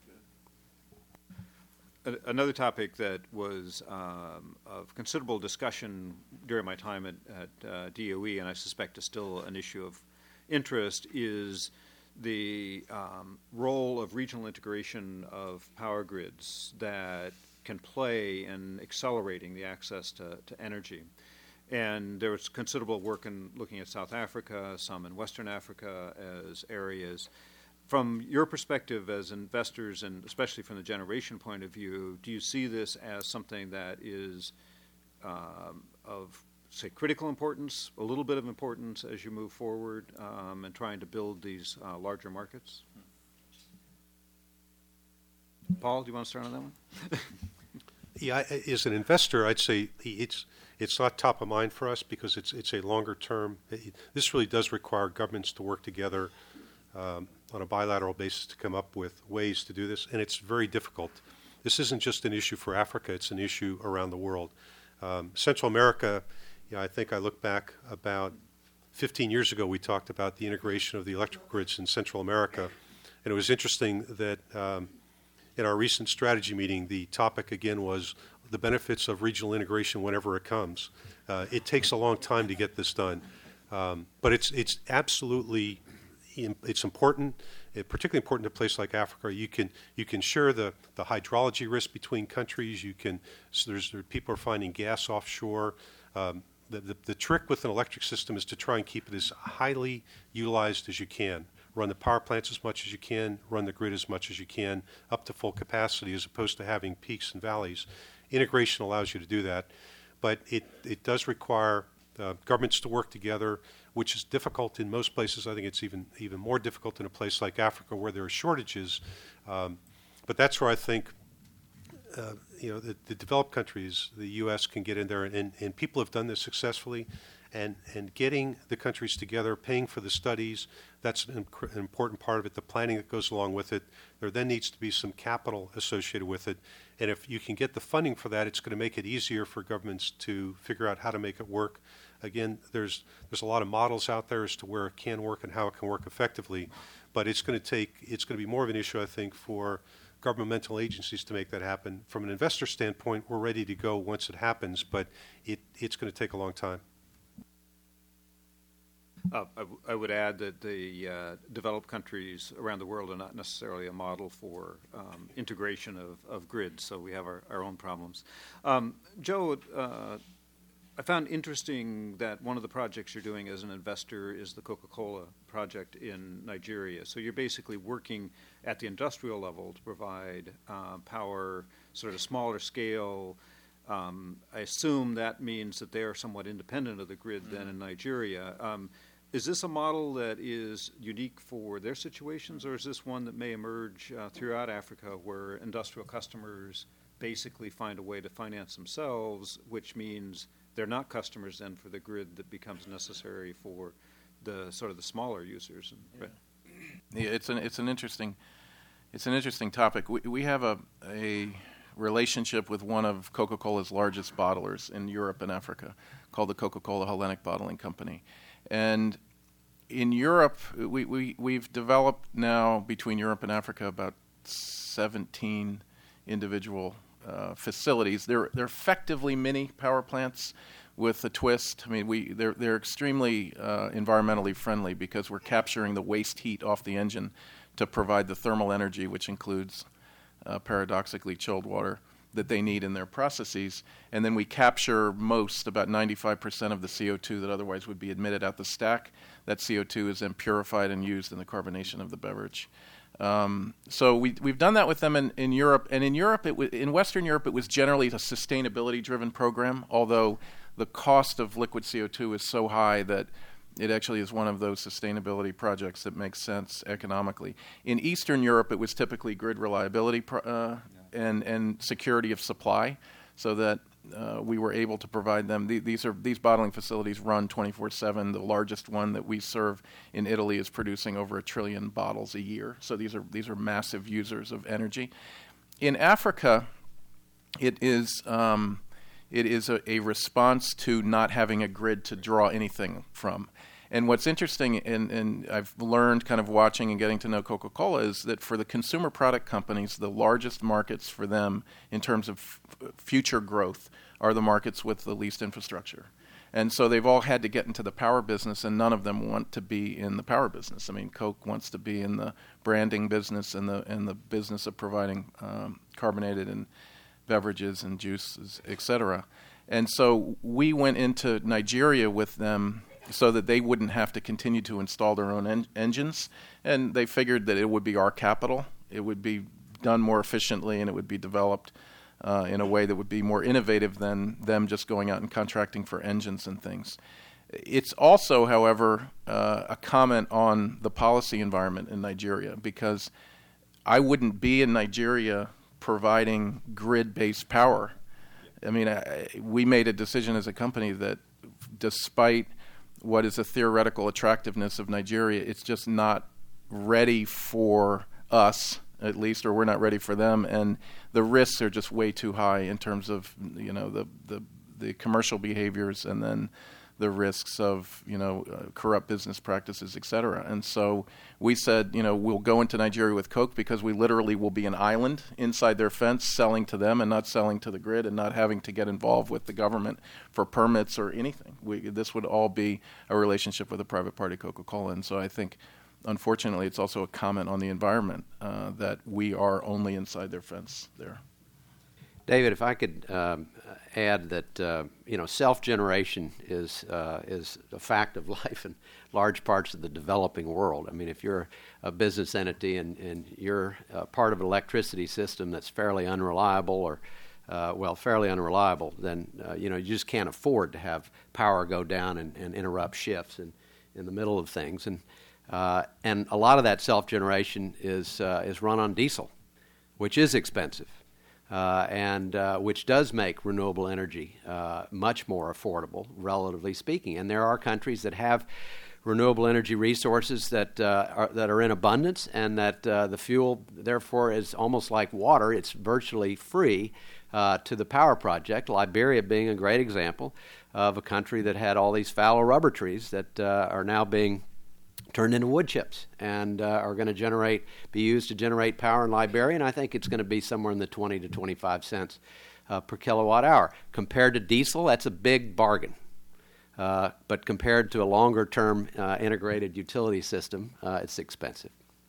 Another topic that was um, of considerable discussion during my time at, at uh, D O E, and I suspect is still an issue of interest, is the um, role of regional integration of power grids that can play in accelerating the access to, to energy. And there was considerable work in looking at South Africa, some in Western Africa as areas. from your perspective as investors, and especially from the generation point of view, do you see this as something that is um, of, say, critical importance, a little bit of importance as you move forward um, and trying to build these uh, larger markets? Paul, do you want to start on that one? Yeah, I, as an investor, I'd say it's it's not top of mind for us because it's it's a longer term. It, this really does require governments to work together um, on a bilateral basis to come up with ways to do this, and it's very difficult. This isn't just an issue for Africa; it's an issue around the world. Um, Central America, you know, I think I look back about fifteen years ago. We talked about the integration of the electrical grids in Central America, and it was interesting that. Um, In our recent strategy meeting, the topic again was the benefits of regional integration whenever it comes. Uh, it takes a long time to get this done, um, but it's it's absolutely it's important, it, particularly important to a place like Africa. You can you can share the, the hydrology risk between countries. You can so there's there, people are finding gas offshore. Um, the, the the trick with an electric system is to try and keep it as highly utilized as you can. Run the power plants as much as you can, run the grid as much as you can, up to full capacity, as opposed to having peaks and valleys. Integration allows you to do that, but it, it does require uh, governments to work together, which is difficult in most places. I think it's even even more difficult in a place like Africa where there are shortages. Um, but that's where I think uh, you know the, the developed countries, the U S can get in there, and, and, and people have done this successfully. And, and getting the countries together, paying for the studies, that's an, inc- an important part of it, the planning that goes along with it. There then needs to be some capital associated with it. And if you can get the funding for that, it's going to make it easier for governments to figure out how to make it work. Again, there's there's a lot of models out there as to where it can work and how it can work effectively. But it's going to take, it's going to be more of an issue, I think, for governmental agencies to make that happen. From an investor standpoint, we're ready to go once it happens, but it, it's going to take a long time. Uh, I, w- I would add that the uh, developed countries around the world are not necessarily a model for um, integration of, of grids, so we have our, our own problems. Um, Joe, uh, I found interesting that one of the projects you're doing as an investor is the Coca-Cola project in Nigeria. So you're basically working at the industrial level to provide uh, power, sort of smaller scale. Um, I assume that means that they are somewhat independent of the grid mm-hmm. than in Nigeria. Um, Is this a model that is unique for their situations, or is this one that may emerge uh, throughout Africa where industrial customers basically find a way to finance themselves, which means they're not customers then for the grid that becomes necessary for the sort of the smaller users? Yeah. Yeah, it's an it's an interesting it's an interesting topic. We we have a a relationship with one of Coca-Cola's largest bottlers in Europe and Africa, called the Coca-Cola Hellenic Bottling Company. And in Europe, we, we, we've developed now between Europe and Africa about seventeen individual uh, facilities. They're they're effectively mini power plants with a twist. I mean, we they're they're extremely uh, environmentally friendly because we're capturing the waste heat off the engine to provide the thermal energy, which includes uh, paradoxically chilled water that they need in their processes, and then we capture most, about ninety-five percent of the C O two that otherwise would be emitted out the stack. That C O two is then purified and used in the carbonation of the beverage. Um, so we, we've done that with them in, in Europe, and in Europe, it w- in Western Europe, it was generally a sustainability-driven program, although the cost of liquid C O two is so high that it actually is one of those sustainability projects that makes sense economically. In Eastern Europe, it was typically grid reliability pro- uh, and, and security of supply, so that uh, we were able to provide them. The, these are these bottling facilities run twenty-four seven. The largest one that we serve in Italy is producing over a trillion bottles a year. So these are these are massive users of energy. In Africa, it is um, it is a, a response to not having a grid to draw anything from. And what's interesting, and, and I've learned kind of watching and getting to know Coca-Cola, is that for the consumer product companies, the largest markets for them in terms of f- future growth are the markets with the least infrastructure. And so they've all had to get into the power business, and none of them want to be in the power business. I mean, Coke wants to be in the branding business and the and the business of providing um, carbonated and beverages and juices, et cetera. And so we went into Nigeria with them so that they wouldn't have to continue to install their own en- engines. And they figured that it would be our capital. It would be done more efficiently, and it would be developed uh, in a way that would be more innovative than them just going out and contracting for engines and things. It's also, however, uh, a comment on the policy environment in Nigeria, because I wouldn't be in Nigeria providing grid-based power. I mean, I, we made a decision as a company that despite what is a theoretical attractiveness of Nigeria, it's just not ready for us, at least, or we're not ready for them, and the risks are just way too high in terms of, you know, the the, the commercial behaviors and then the risks of, you know, uh, corrupt business practices, et cetera. And so we said, you know, we'll go into Nigeria with Coke because we literally will be an island inside their fence selling to them and not selling to the grid and not having to get involved with the government for permits or anything. We, this would all be a relationship with a private party, Coca-Cola. And so I think, unfortunately, it's also a comment on the environment uh, that we are only inside their fence there. David, if I could um, add that uh, you know self-generation is uh, is a fact of life in large parts of the developing world. I mean, if you're a business entity and, and you're uh, part of an electricity system that's fairly unreliable or uh, well, fairly unreliable, then uh, you know you just can't afford to have power go down and, and interrupt shifts in, in the middle of things. And uh, and a lot of that self-generation is uh, is run on diesel, which is expensive. Uh, and uh, which does make renewable energy uh, much more affordable, relatively speaking. And there are countries that have renewable energy resources that uh, are, that are in abundance, and that uh, the fuel, therefore, is almost like water. It's virtually free uh, to the power project. Liberia being a great example of a country that had all these fallow rubber trees that uh, are now being turned into wood chips and uh, are going to generate, be used to generate power in Liberia, and I think it's going to be somewhere in the twenty to twenty-five cents uh, per kilowatt hour. Compared to diesel, that's a big bargain. Uh, but compared to a longer-term uh, integrated utility system, uh, it's expensive.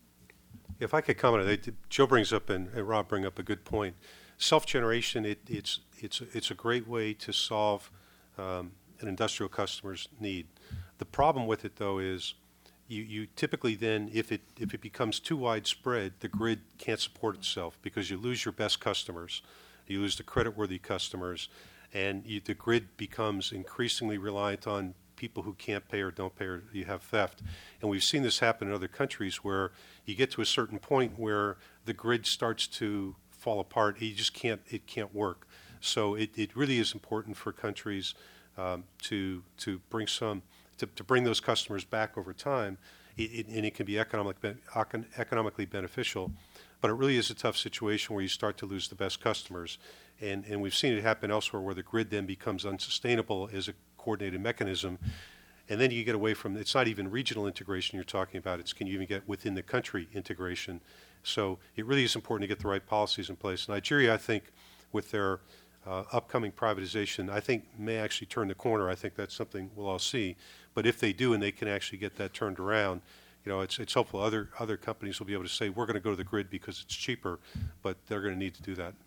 If I could comment on that, Joe brings up and, and Rob bring up a good point. Self-generation, it, it's it's it's a great way to solve um, an industrial customer's need. The problem with it, though, is You, you typically then, if it if it becomes too widespread, the grid can't support itself because you lose your best customers, you lose the creditworthy customers, and you, the grid becomes increasingly reliant on people who can't pay or don't pay, or you have theft. And we've seen this happen in other countries where you get to a certain point where the grid starts to fall apart. You just can't, it can't work. So it, it really is important for countries um, to to bring some. To, to bring those customers back over time, it, it, and it can be economic, economically beneficial. But it really is a tough situation where you start to lose the best customers. And, and we've seen it happen elsewhere where the grid then becomes unsustainable as a coordinated mechanism. And then you get away from, it's not even regional integration you're talking about, it's can you even get within the country integration. So it really is important to get the right policies in place. Nigeria, I think, with their uh, upcoming privatization, I think may actually turn the corner. I think that's something we'll all see. But if they do and they can actually get that turned around, you know, it's it's hopeful other other companies will be able to say, we're going to go to the grid because it's cheaper, but they're going to need to do that.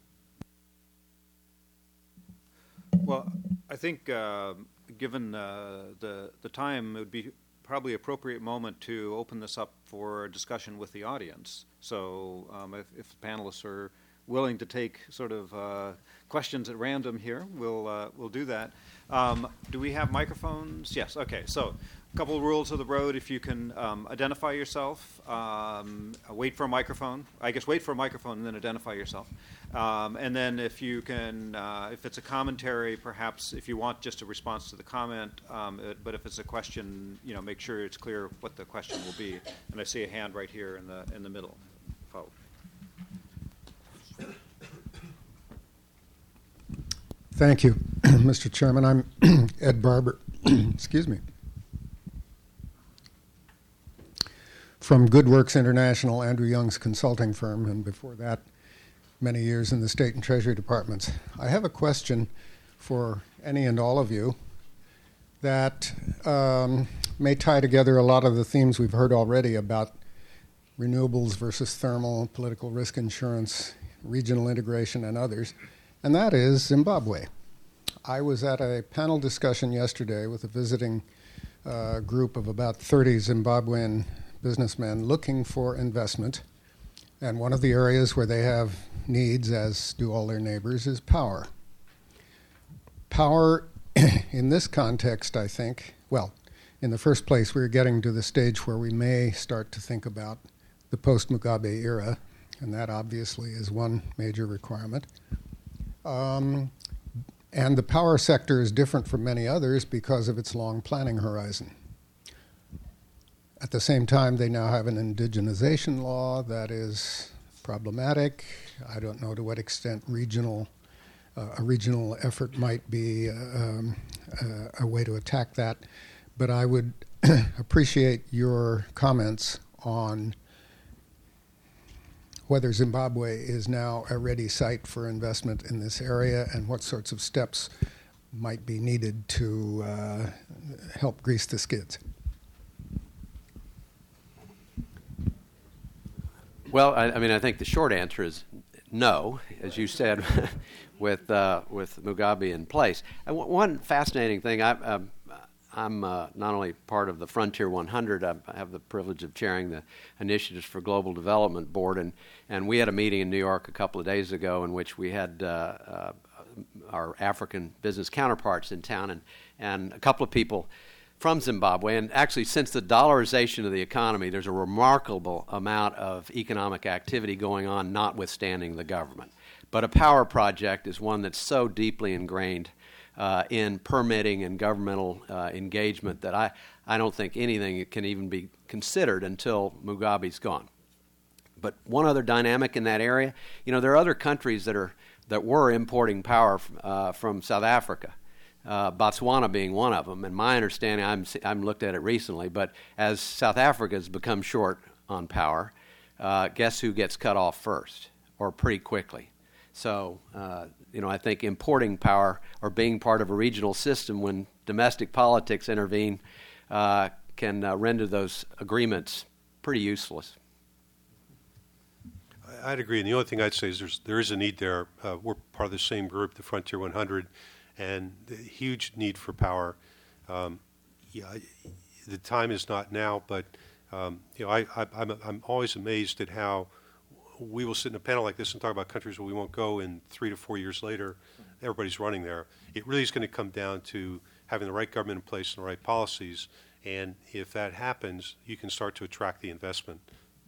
Well, I think uh, given uh, the, the time, it would be probably appropriate moment to open this up for a discussion with the audience. So um, if, if the panelists are willing to take sort of uh, questions at random here, we'll uh, we'll do that. Um, do we have microphones? Yes. Okay. So, a couple of rules of the road. If you can um, identify yourself, um, wait for a microphone. I guess wait for a microphone and then identify yourself. Um, and then if you can, uh, if it's a commentary, perhaps if you want just a response to the comment. Um, it, but if it's a question, you know, make sure it's clear what the question will be. And I see a hand right here in the in the middle. Oh. Thank you, Mister Chairman. I'm Ed Barber, excuse me, from Good Works International, Andrew Young's consulting firm, and before that, many years in the State and Treasury Departments. I have a question for any and all of you that um, may tie together a lot of the themes we've heard already about renewables versus thermal, political risk insurance, regional integration, and others. And that is Zimbabwe. I was at a panel discussion yesterday with a visiting a group of about thirty Zimbabwean businessmen looking for investment. And one of the areas where they have needs, as do all their neighbors, is power. Power, in this context, I think, well, in the first place, we're getting to the stage where we may start to think about the post-Mugabe era, and that obviously is one major requirement. Um, and the power sector is different from many others because of its long planning horizon. At the same time, they now have an indigenization law that is problematic. I don't know to what extent regional uh, a regional effort might be uh, um, uh, a way to attack that. But I would appreciate your comments on whether Zimbabwe is now a ready site for investment in this area and what sorts of steps might be needed to uh, help grease the skids. Well, I, I mean, I think the short answer is no, as you said, with uh, with Mugabe in place. And w- one fascinating thing, I, uh, I'm uh, not only part of the Frontier one hundred, I have the privilege of chairing the Initiatives for Global Development Board, and, and we had a meeting in New York a couple of days ago in which we had uh, uh, our African business counterparts in town, and, and a couple of people from Zimbabwe. And actually, since the dollarization of the economy, there's a remarkable amount of economic activity going on, notwithstanding the government. But a power project is one that's so deeply ingrained uh, in permitting and governmental uh, engagement that I, I don't think anything can even be considered until Mugabe's gone. But one other dynamic in that area, you know, there are other countries that are that were importing power uh, from South Africa. Uh, Botswana being one of them, and my understanding, I'm I'm looked at it recently, but as South Africa has become short on power, uh, guess who gets cut off first, or pretty quickly? So, uh, you know, I think importing power or being part of a regional system when domestic politics intervene uh, can uh, render those agreements pretty useless. I'd agree, and the only thing I'd say is there's, there is a need there. Uh, we're part of the same group, the Frontier one hundred, and the huge need for power. Um, yeah, the time is not now, but um, you know, I, I, I'm, I'm always amazed at how we will sit in a panel like this and talk about countries where we won't go, and three to four years later, everybody's running there. It really is going to come down to having the right government in place and the right policies, and if that happens, you can start to attract the investment.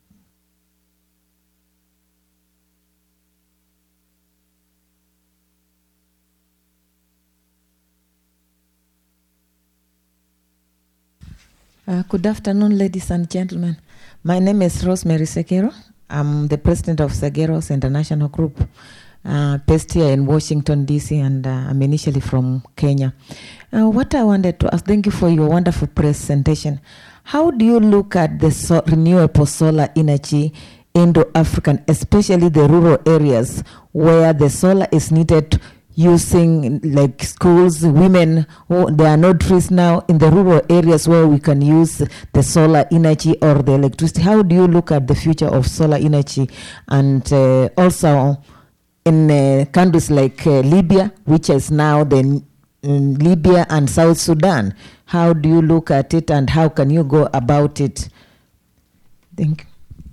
Uh, good afternoon, ladies and gentlemen. My name is Rosemary Segero. I'm the president of Segeros International Group, uh, based here in Washington, D C, and uh, I'm initially from Kenya. Uh, what I wanted to ask, thank you for your wonderful presentation. How do you look at the so- renewable solar energy Indo-African, especially the rural areas where the solar is needed, using like schools, women, who, there are no trees now in the rural areas where we can use the solar energy or the electricity. How do you look at the future of solar energy? And uh, also in uh, countries like uh, Libya, which is now the um, Libya and South Sudan, how do you look at it and how can you go about it? Thank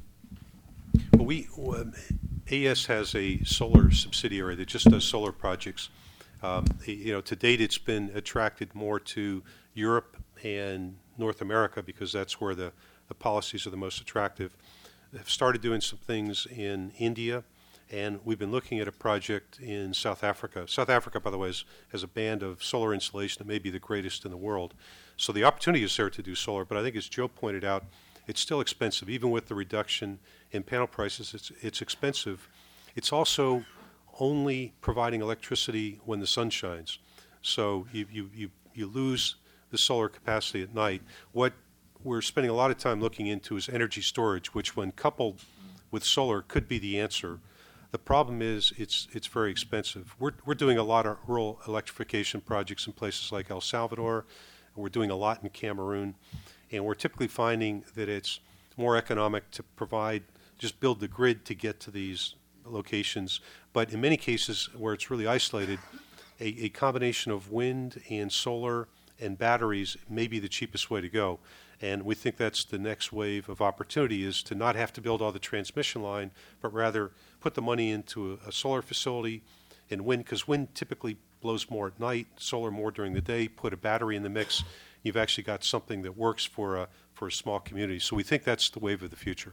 you. Well, we, um, A E S has a solar subsidiary that just does solar projects. Um, you know, to date, it's been attracted more to Europe and North America because that's where the, the policies are the most attractive. They've started doing some things in India, and we've been looking at a project in South Africa. South Africa, by the way, is, has a band of solar installation that may be the greatest in the world. So the opportunity is there to do solar, but I think as Joe pointed out, it's still expensive. Even with the reduction in panel prices, it's, it's expensive. It's also only providing electricity when the sun shines. So you, you, you, you lose the solar capacity at night. What we're spending a lot of time looking into is energy storage, which when coupled with solar could be the answer. The problem is it's, it's very expensive. We're, we're doing a lot of rural electrification projects in places like El Salvador, and we're doing a lot in Cameroon. And we're typically finding that it's more economic to provide, just build the grid to get to these locations. But in many cases where it's really isolated, a, a combination of wind and solar and batteries may be the cheapest way to go. And we think that's the next wave of opportunity, is to not have to build all the transmission line, but rather put the money into a, a solar facility and wind, because wind typically blows more at night, solar more during the day, put a battery in the mix. You've actually got something that works for a, for a small community. So we think that's the wave of the future.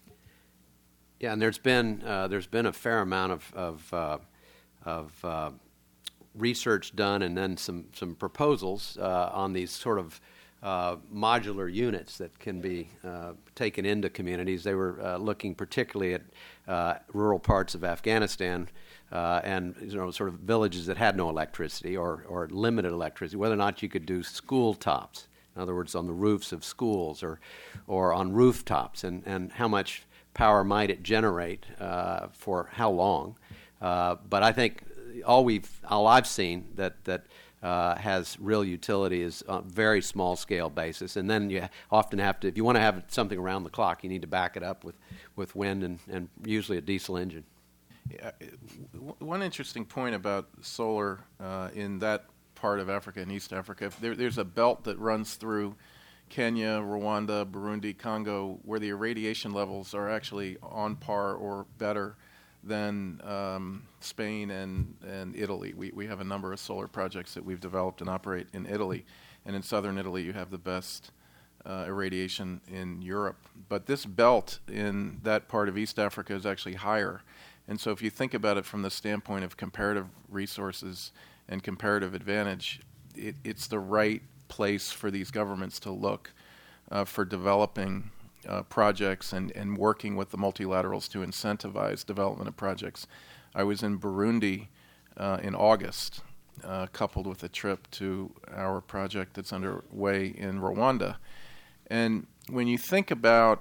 Yeah, and there's been uh, there's been a fair amount of of, uh, of uh, research done, and then some some proposals uh, on these sort of uh, modular units that can be uh, taken into communities. They were uh, looking particularly at uh, rural parts of Afghanistan uh, and you know sort of villages that had no electricity or or limited electricity. Whether or not you could do school tops, in other words, on the roofs of schools or or on rooftops, and and how much power might it generate uh, for how long? Uh, but I think all we've, all I've seen that that uh, has real utility is on a very small scale basis, and then you often have to, if you want to have something around the clock, you need to back it up with, with wind and, and usually a diesel engine. Yeah, one interesting point about solar uh, in that part of Africa, in East Africa, there, there's a belt that runs through Kenya, Rwanda, Burundi, Congo, where the irradiation levels are actually on par or better than um, Spain and, and Italy. We, we have a number of solar projects that we've developed and operate in Italy. And in southern Italy, you have the best uh, irradiation in Europe. But this belt in that part of East Africa is actually higher. And so if you think about it from the standpoint of comparative resources and comparative advantage, it, it's the right place for these governments to look uh, for developing uh, projects and, and working with the multilaterals to incentivize development of projects. I was in Burundi uh, in August, uh, coupled with a trip to our project that's underway in Rwanda. And when you think about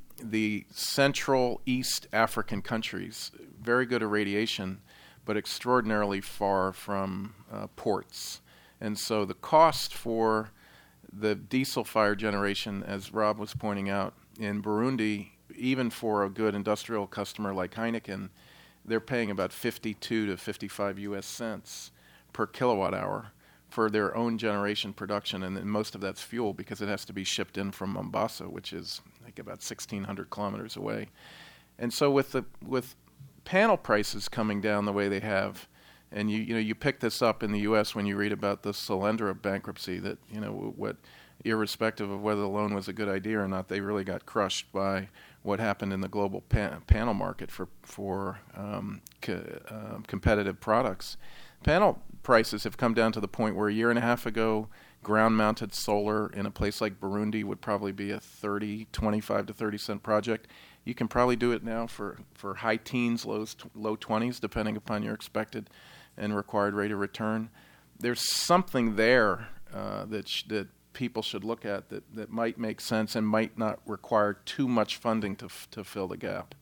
the Central East African countries, very good irradiation, but extraordinarily far from uh, ports. And so the cost for the diesel fire generation, as Rob was pointing out, in Burundi, even for a good industrial customer like Heineken, they're paying about fifty-two to fifty-five U S cents per kilowatt hour for their own generation production. And then most of that's fuel because it has to be shipped in from Mombasa, which is like about sixteen hundred kilometers away. And so with the with panel prices coming down the way they have, and you you know you pick this up in the U S when you read about the Solyndra bankruptcy, that you know what, irrespective of whether the loan was a good idea or not, they really got crushed by what happened in the global pa- panel market for for um, co- uh, competitive products. Panel prices have come down to the point where a year and a half ago, ground-mounted solar in a place like Burundi would probably be a thirty, twenty-five to thirty cent project. You can probably do it now for, for high teens, low, low twenties, depending upon your expected and required rate of return. There's something there uh, that sh- that people should look at that, that might make sense and might not require too much funding to f- to fill the gap.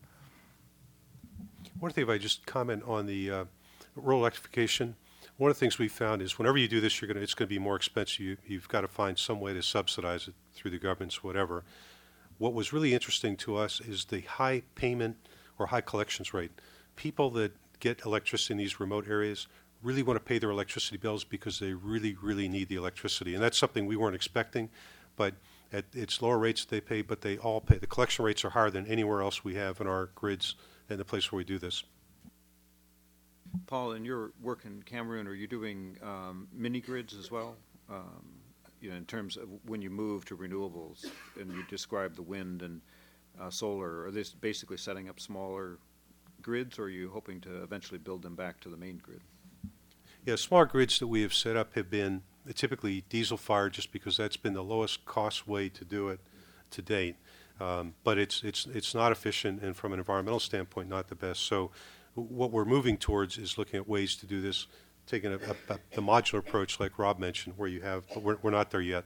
One thing, if I just comment on the uh, rural electrification, one of the things we found is whenever you do this, you're gonna, it's going to be more expensive. You, you've got to find some way to subsidize it through the governments, whatever. What was really interesting to us is the high payment or high collections rate. People that get electricity in these remote areas really want to pay their electricity bills because they really, really need the electricity. And that's something we weren't expecting, but at it's lower rates they pay, but they all pay. The collection rates are higher than anywhere else we have in our grids and the place where we do this. Paul, in your work in Cameroon, are you doing um, mini grids as well? Um, you know, in terms of when you move to renewables, and you describe the wind and uh, solar, are they basically setting up smaller grids, or are you hoping to eventually build them back to the main grid? Yeah, smaller grids that we have set up have been typically diesel-fired, just because that's been the lowest cost way to do it to date. Um, but it's it's it's not efficient, and from an environmental standpoint, not the best. So what we're moving towards is looking at ways to do this, taking a, a, a, the modular approach like Rob mentioned, where you have, but we're, we're not there yet.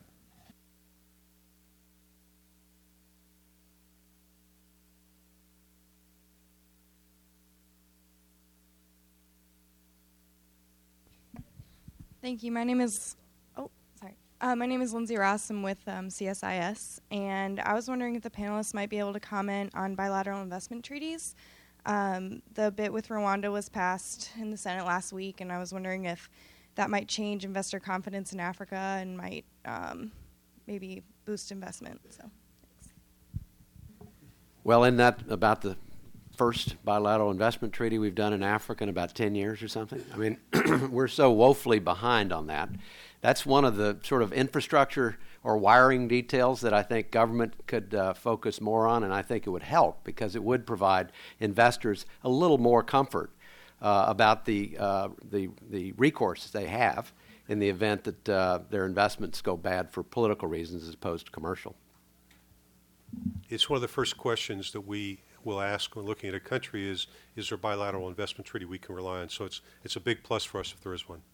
Thank you. My name is, oh, sorry. Uh, my name is Lindsay Ross. I'm with um, C S I S, and I was wondering if the panelists might be able to comment on bilateral investment treaties. Um, the bit with Rwanda was passed in the Senate last week, and I was wondering if that might change investor confidence in Africa and might um, maybe boost investment. So, thanks. Well, isn't that about the first bilateral investment treaty we've done in Africa in about ten years or something? I mean, we're so woefully behind on that. That's one of the sort of infrastructure or wiring details that I think government could uh, focus more on, and I think it would help because it would provide investors a little more comfort uh, about the, uh, the, the recourse they have in the event that uh, their investments go bad for political reasons as opposed to commercial. It's one of the first questions that we will ask when looking at a country is, is there a bilateral investment treaty we can rely on? So it's, it's a big plus for us if there is one.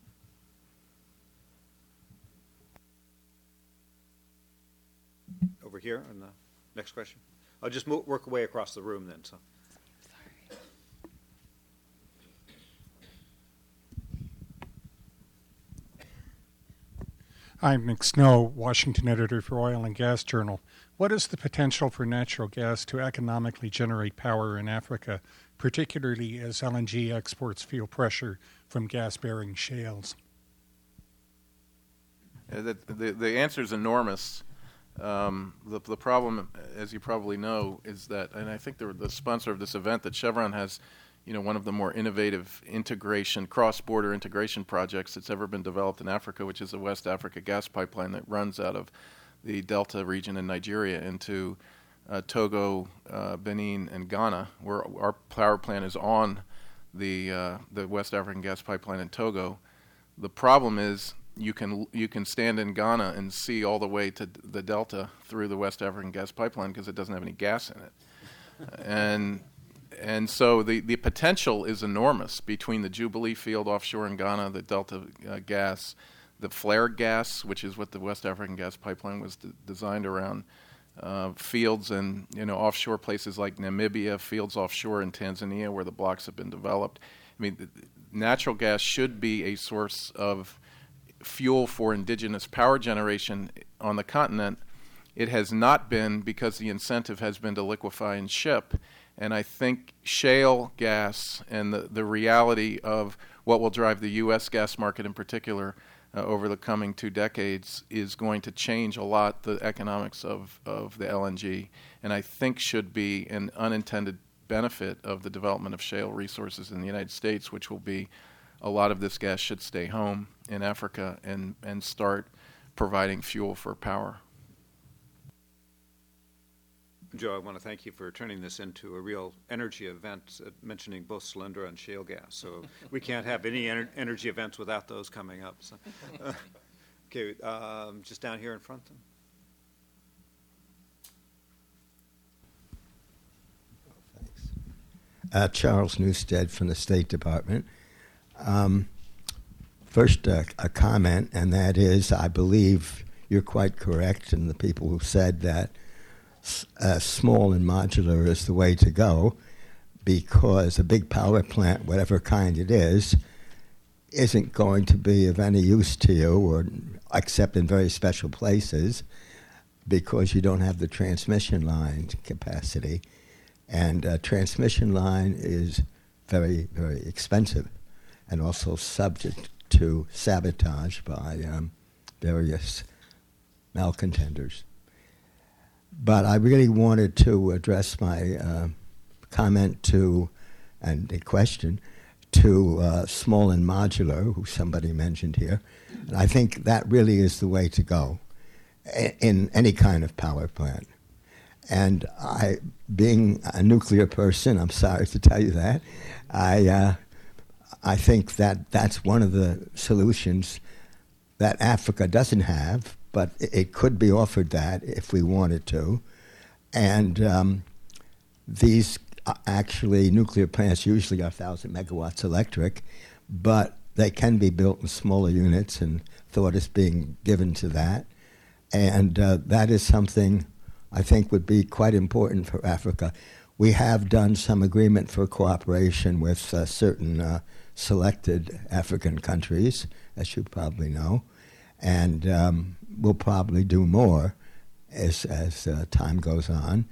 Over here on the next question. I'll just move, work away across the room then. So. I'm Nick Snow, Washington editor for Oil and Gas Journal. What is the potential for natural gas to economically generate power in Africa, particularly as L N G exports feel pressure from gas-bearing shales? Uh, the, the, the answer is enormous. Um, the, the problem, as you probably know, is that, and I think the, the sponsor of this event, that Chevron has, you know, one of the more innovative integration, cross-border integration projects that's ever been developed in Africa, which is the West Africa gas pipeline that runs out of the Delta region in Nigeria into uh, Togo, uh, Benin, and Ghana, where our power plant is on the uh, the West African gas pipeline in Togo. The problem is you can you can stand in Ghana and see all the way to the Delta through the West African gas pipeline because it doesn't have any gas in it, and and so the, the potential is enormous between the Jubilee field offshore in Ghana, the Delta uh, gas, the flared gas, which is what the West African gas pipeline was d- designed around, uh, fields and you know offshore places like Namibia, fields offshore in Tanzania where the blocks have been developed. I mean, natural gas should be a source of fuel for indigenous power generation on the continent. It has not been because the incentive has been to liquefy and ship. And I think shale gas and the, the reality of what will drive the U S gas market in particular uh, over the coming two decades is going to change a lot the economics of, of the L N G, and I think should be an unintended benefit of the development of shale resources in the United States, which will be a lot of this gas should stay home in Africa and, and start providing fuel for power. Joe, I want to thank you for turning this into a real energy event, uh, mentioning both Solyndra and shale gas. So we can't have any ener- energy events without those coming up. So, uh, okay, um, just down here in front. Then. Thanks. Uh, Charles Newstead from the State Department. Um, first, uh, a comment, and that is, I believe you're quite correct, and the people who said that Uh, small and modular is the way to go, because a big power plant, whatever kind it is, isn't going to be of any use to you, or except in very special places, because you don't have the transmission line capacity. And a transmission line is very, very expensive, and also subject to sabotage by um, various malcontenders. But I really wanted to address my uh, comment to, and a question, to uh, small and modular, who somebody mentioned here. And I think that really is the way to go a- in any kind of power plant. And I, being a nuclear person, I'm sorry to tell you that, I, uh, I think that that's one of the solutions that Africa doesn't have, but it could be offered that if we wanted to. And um, these uh, actually, nuclear plants usually are one thousand megawatts electric, but they can be built in smaller units, and thought is being given to that. And uh, that is something I think would be quite important for Africa. We have done some agreement for cooperation with uh, certain uh, selected African countries, as you probably know. And um, we'll probably do more as as uh, time goes on.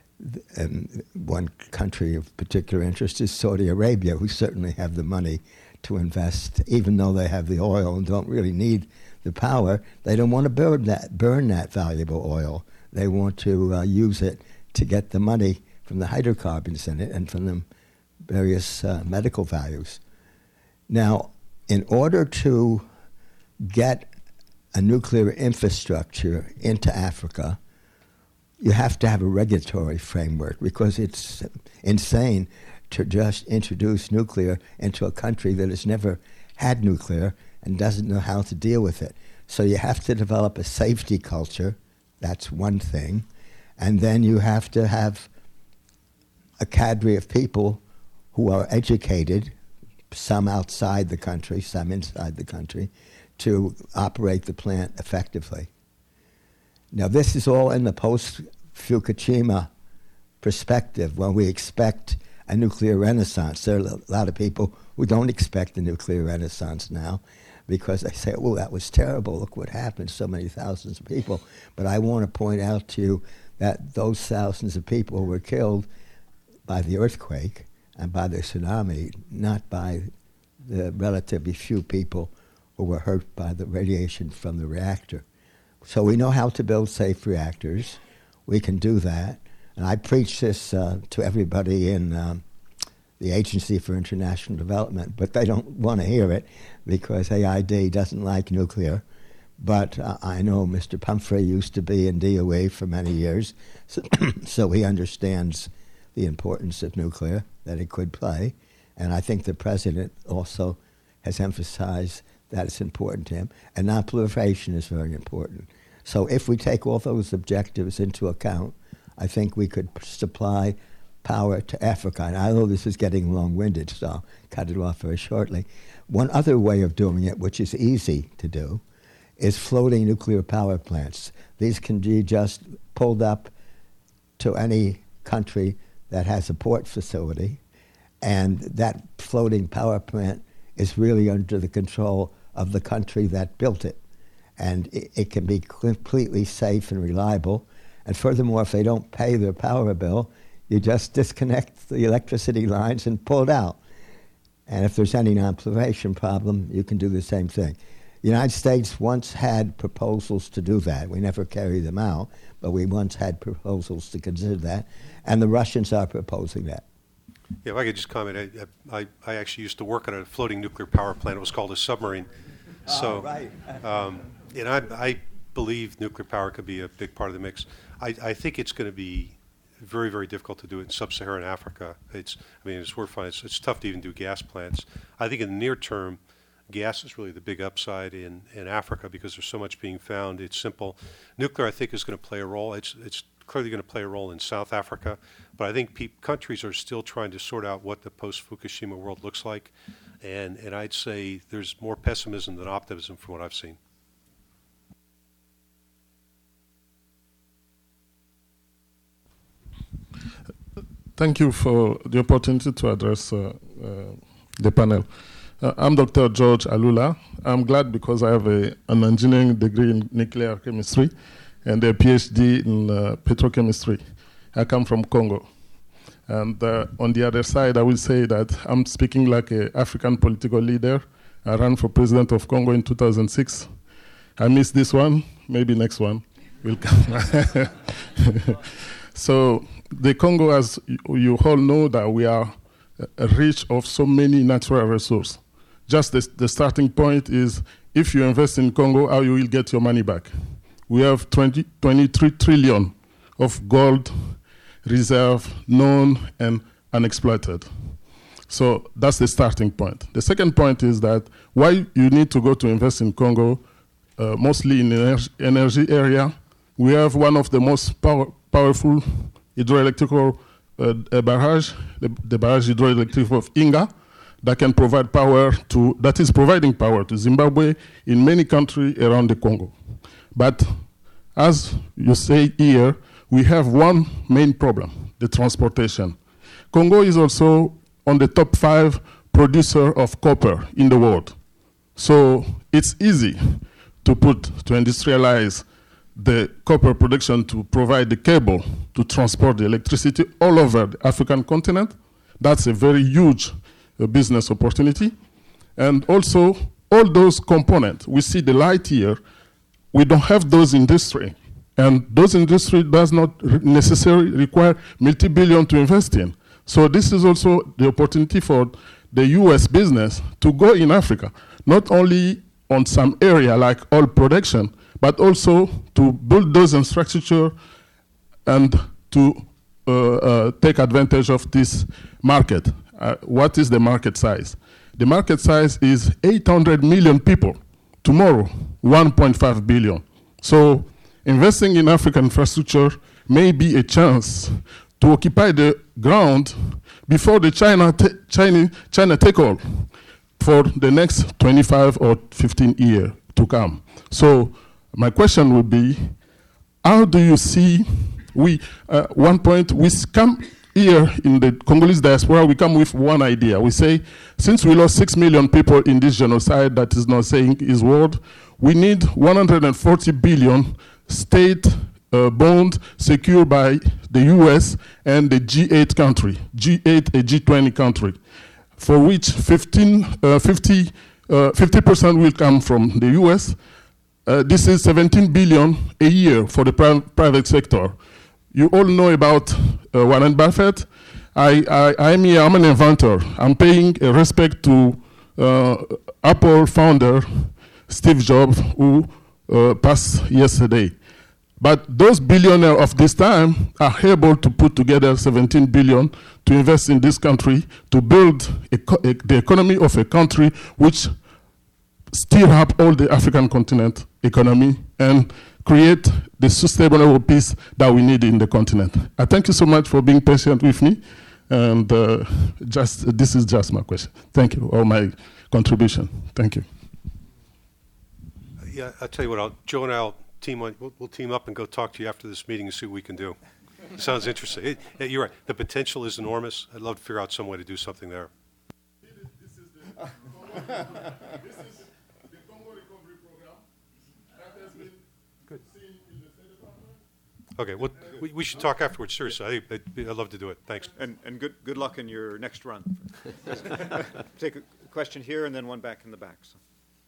And one country of particular interest is Saudi Arabia, who certainly have the money to invest, even though they have the oil and don't really need the power. They don't want to burn that, burn that valuable oil. They want to uh, use it to get the money from the hydrocarbons in it and from the various uh, medical values. Now, in order to get a nuclear infrastructure into Africa, you have to have a regulatory framework, because it's insane to just introduce nuclear into a country that has never had nuclear and doesn't know how to deal with it. So you have to develop a safety culture. That's one thing. And then you have to have a cadre of people who are educated, some outside the country, some inside the country, to operate the plant effectively. Now, this is all in the post-Fukushima perspective, when we expect a nuclear renaissance. There are a lot of people who don't expect a nuclear renaissance now, because they say, oh, that was terrible, look what happened, so many thousands of people. But I want to point out to you that those thousands of people were killed by the earthquake and by the tsunami, not by the relatively few people who were hurt by the radiation from the reactor. So we know how to build safe reactors. We can do that. And I preach this uh, to everybody in um, the Agency for International Development, but they don't want to hear it because A I D doesn't like nuclear. But uh, I know Mister Pumphrey used to be in D O E for many years, so, so he understands the importance of nuclear, that it could play. And I think the President also has emphasized that it's important to him. And non-proliferation is very important. So if we take all those objectives into account, I think we could supply power to Africa. And I know this is getting long-winded, so I'll cut it off very shortly. One other way of doing it, which is easy to do, is floating nuclear power plants. These can be just pulled up to any country that has a port facility, and that floating power plant is really under the control of the country that built it. And it, it can be completely safe and reliable. And furthermore, if they don't pay their power bill, you just disconnect the electricity lines and pull it out. And if there's any non-proliferation problem, you can do the same thing. The United States once had proposals to do that. We never carried them out, but we once had proposals to consider that. And the Russians are proposing that. Yeah, if I could just comment, I, I, I actually used to work on a floating nuclear power plant. It was called a submarine. So, oh, right. um, and I, I believe nuclear power could be a big part of the mix. I, I think it's going to be very, very difficult to do it in sub-Saharan Africa. It's, I mean, it's worth finding. It's, it's tough to even do gas plants. I think in the near term, gas is really the big upside in, in Africa because there's so much being found. It's simple. Nuclear, I think, is going to play a role. It's, it's clearly going to play a role in South Africa, but I think pe- countries are still trying to sort out what the post-Fukushima world looks like, and, and I'd say there's more pessimism than optimism from what I've seen. Thank you for the opportunity to address uh, uh, the panel. Uh, I'm Doctor George Alula. I'm glad because I have a, an engineering degree in nuclear chemistry and a PhD in uh, petrochemistry. I come from Congo. And uh, on the other side, I will say that I'm speaking like an African political leader. I ran for president of Congo in two thousand six. I missed this one, maybe next one will come. So the Congo, as you all know, that we are rich of so many natural resources. Just the, the starting point is if you invest in Congo, how you will get your money back. We have twenty, twenty-three trillion of gold reserve, known and unexploited. So that's the starting point. The second point is that why you need to go to invest in Congo, uh, mostly in the energy area. We have one of the most power, powerful hydroelectric uh, barrage, the, the barrage hydroelectric of Inga, that can provide power to, that is providing power to Zimbabwe in many countries around the Congo. But as you say here, we have one main problem, the transportation. Congo is also on the top five producer of copper in the world. So it's easy to put, to industrialize the copper production to provide the cable to transport the electricity all over the African continent. That's a very huge uh, business opportunity. And also, all those components, we see the light here, we don't have those industry. And those industry does not re- necessarily require multi-billion to invest in. So this is also the opportunity for the U S business to go in Africa, not only on some area like oil production, but also to build those infrastructure and to uh, uh, take advantage of this market. Uh, what is the market size? The market size is eight hundred million people. Tomorrow, one point five billion. So investing in African infrastructure may be a chance to occupy the ground before the China ta- China, China take all for the next twenty-five or fifteen years to come. So my question would be, how do you see, we, uh, one point, we come here in the Congolese diaspora, we come with one idea. We say, since we lost six million people in this genocide that is not saying his word, we need one hundred forty billion state uh, bond secured by the U S and the G eight country, G eight a G twenty country, for which fifteen, uh, fifty, uh, fifty percent will come from the U S. Uh, this is seventeen billion a year for the pri- private sector. You all know about uh, Warren Buffett. I, I, I'm here, I'm an inventor. I'm paying a respect to uh, Apple founder Steve Jobs, who uh, passed yesterday. But those billionaires of this time are able to put together seventeen billion to invest in this country, to build a co- a, the economy of a country which steer up all the African continent economy and create the sustainable peace that we need in the continent. I thank you so much for being patient with me, and uh, just this is just my question. Thank you, or my contribution. Thank you. Yeah, I'll tell you what, I'll, Joe and I'll team on, we'll, we'll team up and go talk to you after this meeting and see what we can do. It sounds interesting. It, it, you're right. The potential is enormous. I'd love to figure out some way to do something there. This is the Congo Recovery Program that has been Good. seen in the State Department. Okay, well, we, we should talk afterwards, seriously. I, I'd, I'd love to do it. Thanks. And, and good, good luck in your next run. Take a question here and then one back in the back. So.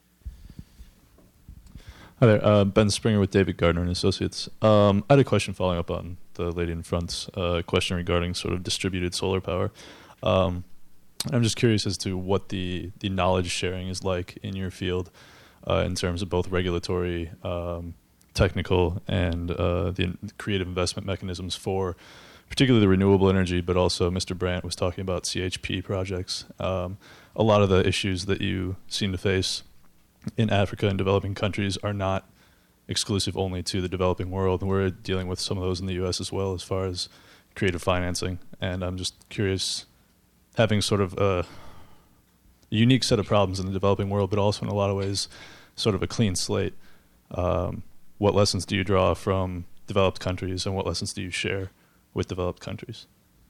Hi there, uh, Ben Springer with David Gardner and Associates. Um, I had a question following up on the lady in front's uh, question regarding sort of distributed solar power. Um, I'm just curious as to what the, the knowledge sharing is like in your field uh, in terms of both regulatory, um, technical, and uh, the in- creative investment mechanisms for particularly the renewable energy, but also Mister Brandt was talking about C H P projects. Um, a lot of the issues that you seem to face in Africa and developing countries are not exclusive only to the developing world. And we're dealing with some of those in the U S as well as far as creative financing. And I'm just curious, having sort of a unique set of problems in the developing world, but also in a lot of ways sort of a clean slate. Um, what lessons do you draw from developed countries, and what lessons do you share with developed countries?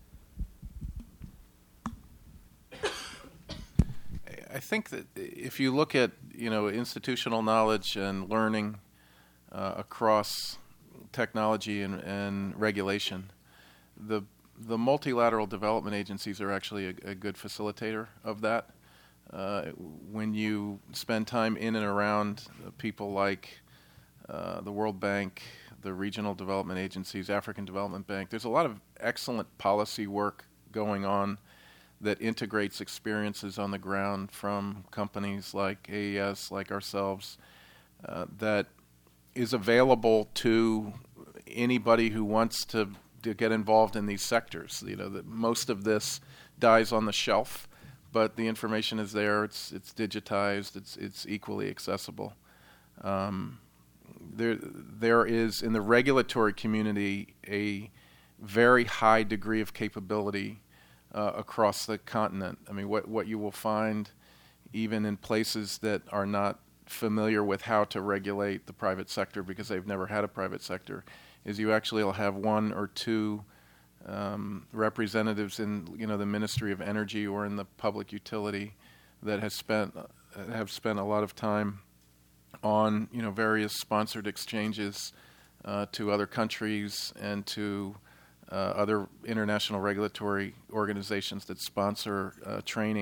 I think that if you look at, you know, institutional knowledge and learning uh, across technology and, and regulation, the the multilateral development agencies are actually a, a good facilitator of that. Uh, when you spend time in and around people like uh, the World Bank, the regional development agencies, African Development Bank, there's a lot of excellent policy work going on that integrates experiences on the ground from companies like A E S, like ourselves, uh, that is available to anybody who wants to, to get involved in these sectors. You know, that most of this dies on the shelf, but the information is there. It's it's digitized. It's it's equally accessible. Um, there there is in the regulatory community a very high degree of capability Uh, across the continent. I mean, what what you will find, even in places that are not familiar with how to regulate the private sector because they've never had a private sector, is you actually will have one or two um, representatives in, you know, the Ministry of Energy or in the public utility that has spent uh, have spent a lot of time on, you know, various sponsored exchanges uh, to other countries and to Uh, other international regulatory organizations that sponsor uh, training,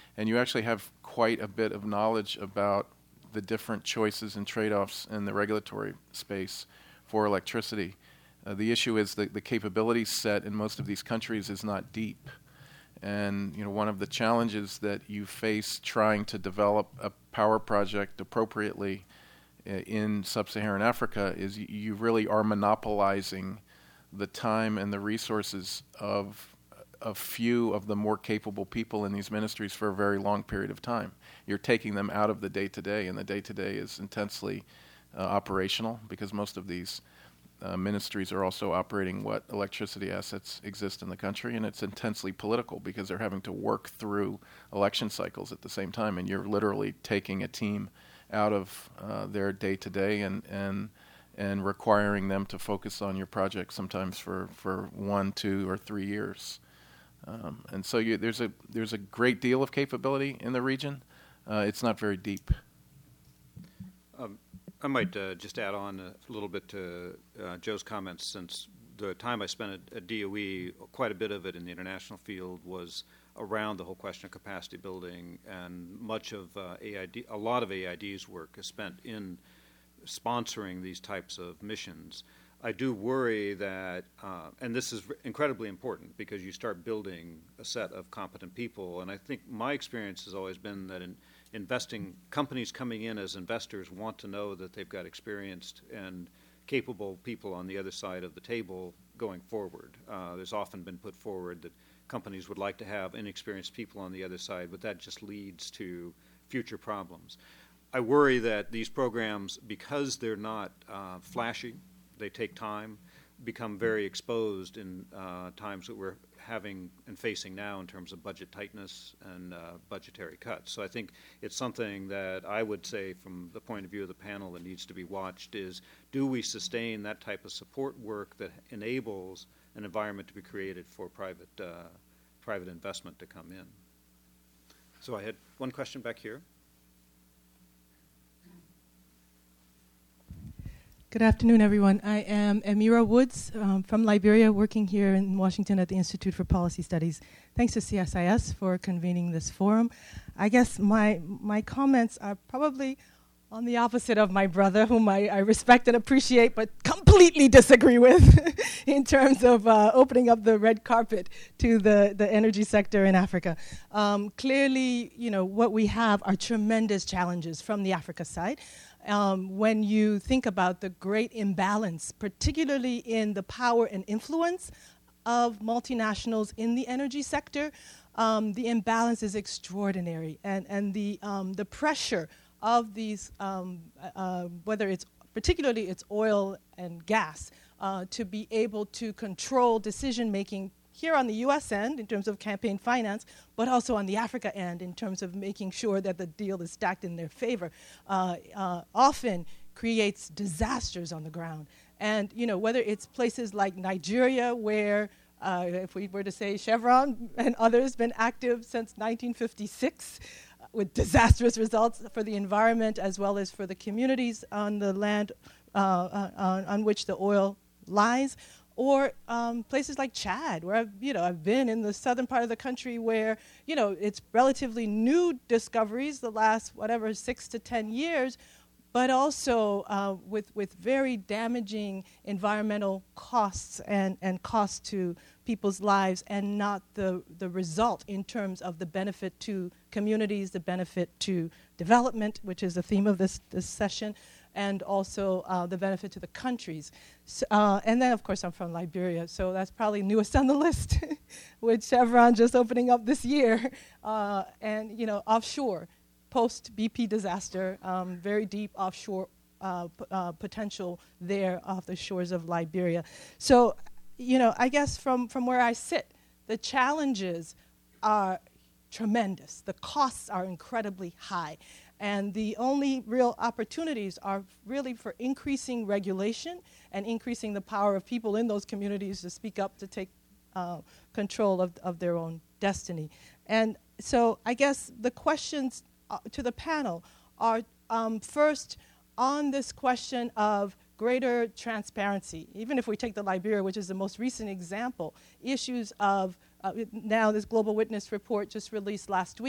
and you actually have quite a bit of knowledge about the different choices and trade-offs in the regulatory space for electricity. Uh, the issue is that the capability set in most of these countries is not deep. And you know, one of the challenges that you face trying to develop a power project appropriately uh, in sub-Saharan Africa is y- you really are monopolizing the time and the resources of a few of the more capable people in these ministries for a very long period of time. You're taking them out of the day-to-day, and the day-to-day is intensely uh, operational because most of these uh, ministries are also operating what electricity assets exist in the country, and it's intensely political because they're having to work through election cycles at the same time, and you're literally taking a team out of uh, their day-to-day and and and requiring them to focus on your project sometimes for, for one, two, or three years. Um, and so you, there's a there's a great deal of capability in the region. Uh, it's not very deep. Um, I might uh, just add on a little bit to uh, Joe's comments. Since the time I spent at, at D O E, quite a bit of it in the international field was around the whole question of capacity building, and much of uh, A I D, a lot of A I D's work is spent in sponsoring these types of missions. I do worry that, uh, and this is incredibly important because you start building a set of competent people, and I think my experience has always been that in investing, companies coming in as investors want to know that they've got experienced and capable people on the other side of the table going forward. Uh, there's often been put forward that companies would like to have inexperienced people on the other side, but that just leads to future problems. I worry that these programs, because they're not uh, flashy, they take time, become very exposed in uh, times that we're having and facing now in terms of budget tightness and uh, budgetary cuts. So I think it's something that I would say from the point of view of the panel that needs to be watched is, do we sustain that type of support work that enables an environment to be created for private, uh, private investment to come in? So I had one question back here. Good afternoon, everyone. I am Amira Woods um, from Liberia, working here in Washington at the Institute for Policy Studies. Thanks to C S I S for convening this forum. I guess my my comments are probably on the opposite of my brother, whom I, I respect and appreciate, but completely disagree with in terms of uh, opening up the red carpet to the, the energy sector in Africa. Um, clearly, you know, what we have are tremendous challenges from the Africa side. Um, when you think about the great imbalance, particularly in the power and influence of multinationals in the energy sector, um, the imbalance is extraordinary. And, and the, um, the pressure of these, um, uh, whether it's particularly it's oil and gas, uh, to be able to control decision-making here on the U S end in terms of campaign finance, but also on the Africa end in terms of making sure that the deal is stacked in their favor, uh, uh, often creates disasters on the ground. And you know, whether it's places like Nigeria, where uh, if we were to say Chevron and others been active since nineteen fifty-six, uh, with disastrous results for the environment as well as for the communities on the land uh, uh, on, on which the oil lies. Or um, places like Chad, where I've, you know, I've been in the southern part of the country where, you know, it's relatively new discoveries the last, whatever, six to ten years, but also uh, with, with very damaging environmental costs and, and costs to people's lives, and not the, the result in terms of the benefit to communities, the benefit to development, which is the theme of this, this session, and also uh, the benefit to the countries. So, uh, and then, of course, I'm from Liberia, so that's probably newest on the list, with Chevron just opening up this year, uh, and, you know, offshore, post-B P disaster, um, very deep offshore uh, p- uh, potential there off the shores of Liberia. So, you know, I guess from, from where I sit, the challenges are tremendous. The costs are incredibly high. And the only real opportunities are really for increasing regulation and increasing the power of people in those communities to speak up, to take uh, control of, of their own destiny. And so I guess the questions uh, to the panel are um, first on this question of greater transparency. Even if we take the Liberia, which is the most recent example, issues of Uh, now this Global Witness report just released last week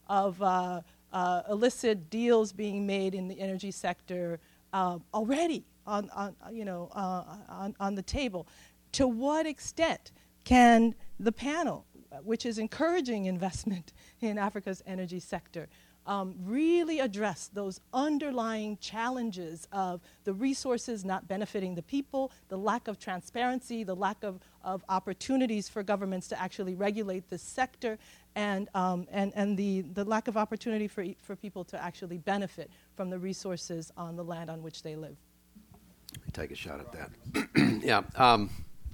of uh, uh, illicit deals being made in the energy sector uh, already on, on you know uh, on, on the table. To what extent can the panel, which is encouraging investment in Africa's energy sector, um, really address those underlying challenges of the resources not benefiting the people, the lack of transparency, the lack of, of opportunities for governments to actually regulate this sector, and, um, and, and the, the lack of opportunity for, for people to actually benefit from the resources on the land on which they live? Let me take a shot at that. yeah. Um,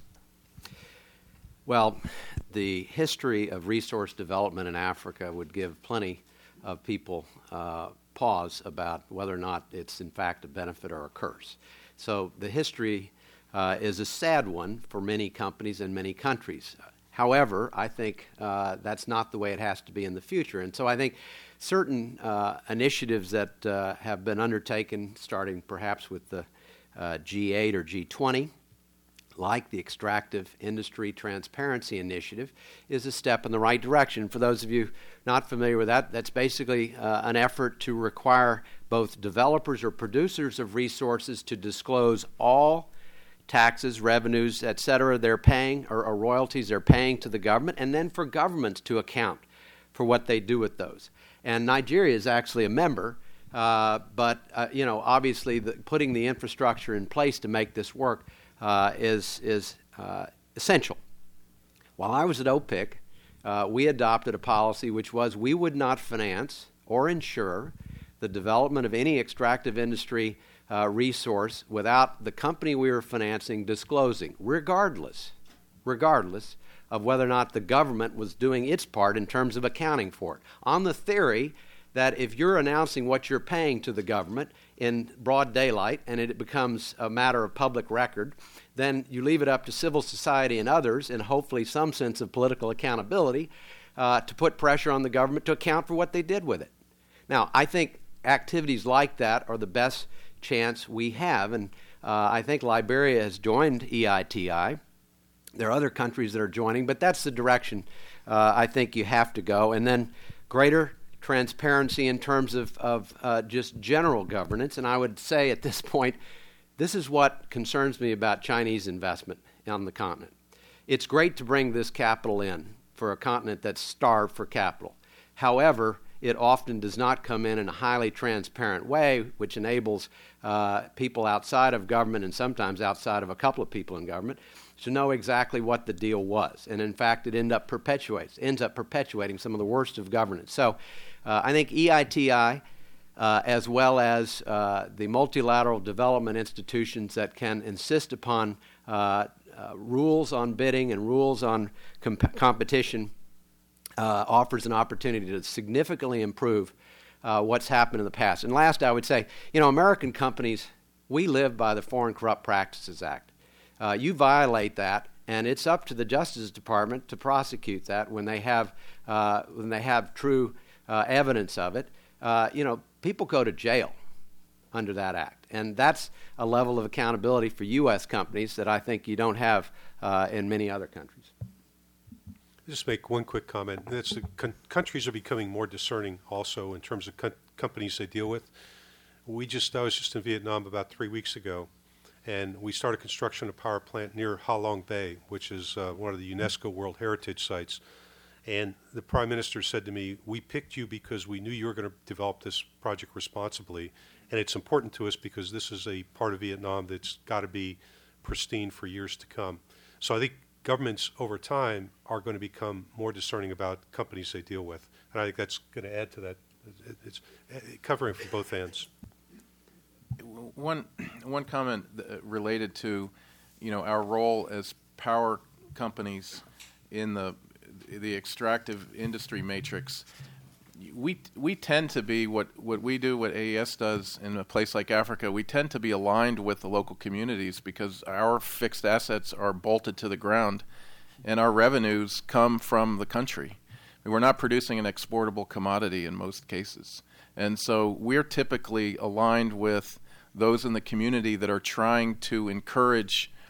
well, the history of resource development in Africa would give plenty of people uh, pause about whether or not it's in fact a benefit or a curse. So the history uh, is a sad one for many companies and many countries. However, I think uh, that's not the way it has to be in the future. And so I think certain uh, initiatives that uh, have been undertaken, starting perhaps with the uh, G eight or G twenty, like the Extractive Industry Transparency Initiative, is a step in the right direction. For those of you not familiar with that, that's basically uh, an effort to require both developers or producers of resources to disclose all taxes, revenues, et cetera, they're paying, or, or royalties they're paying to the government, and then for governments to account for what they do with those. And Nigeria is actually a member, uh, but uh, you know, obviously the, putting the infrastructure in place to make this work Uh, is is uh, essential. While I was at O P I C, uh, we adopted a policy which was we would not finance or insure the development of any extractive industry uh, resource without the company we were financing disclosing, regardless, regardless of whether or not the government was doing its part in terms of accounting for it, on the theory that if you're announcing what you're paying to the government in broad daylight and it becomes a matter of public record, then you leave it up to civil society and others, and hopefully some sense of political accountability, uh, to put pressure on the government to account for what they did with it. Now, I think activities like that are the best chance we have, and uh, I think Liberia has joined E I T I. There are other countries that are joining, but that's the direction uh, I think you have to go. And then greater transparency in terms of, of uh, just general governance. And I would say at this point, this is what concerns me about Chinese investment on the continent. It's great to bring this capital in for a continent that's starved for capital. However, it often does not come in in a highly transparent way, which enables uh, people outside of government, and sometimes outside of a couple of people in government, to know exactly what the deal was. And in fact, it end up perpetuates, ends up perpetuating some of the worst of governance. So uh, I think E I T I, uh, as well as uh, the multilateral development institutions that can insist upon uh, uh, rules on bidding and rules on comp- competition, uh, offers an opportunity to significantly improve uh, what's happened in the past. And last, I would say, you know, American companies, we live by the Foreign Corrupt Practices Act. Uh, you violate that, and it's up to the Justice Department to prosecute that when they have uh, when they have true uh, evidence of it. Uh, you know, people go to jail under that act, and that's a level of accountability for U S companies that I think you don't have uh, in many other countries. Just make one quick comment. That's the con- countries are becoming more discerning also in terms of co- companies they deal with. We just I was just in Vietnam about three weeks ago. And we started construction of a power plant near Ha Long Bay, which is uh, one of the UNESCO World Heritage Sites. And the Prime Minister said to me, we picked you because we knew you were going to develop this project responsibly. And it's important to us because this is a part of Vietnam that's got to be pristine for years to come. So I think governments over time are going to become more discerning about companies they deal with. And I think that's going to add to that. It's covering from both ends. One one comment related to, you know, our role as power companies in the the extractive industry matrix. We we tend to be what, what we do, what A E S does in a place like Africa. We tend to be aligned with the local communities because our fixed assets are bolted to the ground, and our revenues come from the country. We're not producing an exportable commodity in most cases. And so we're typically aligned with those in the community that are trying to encourage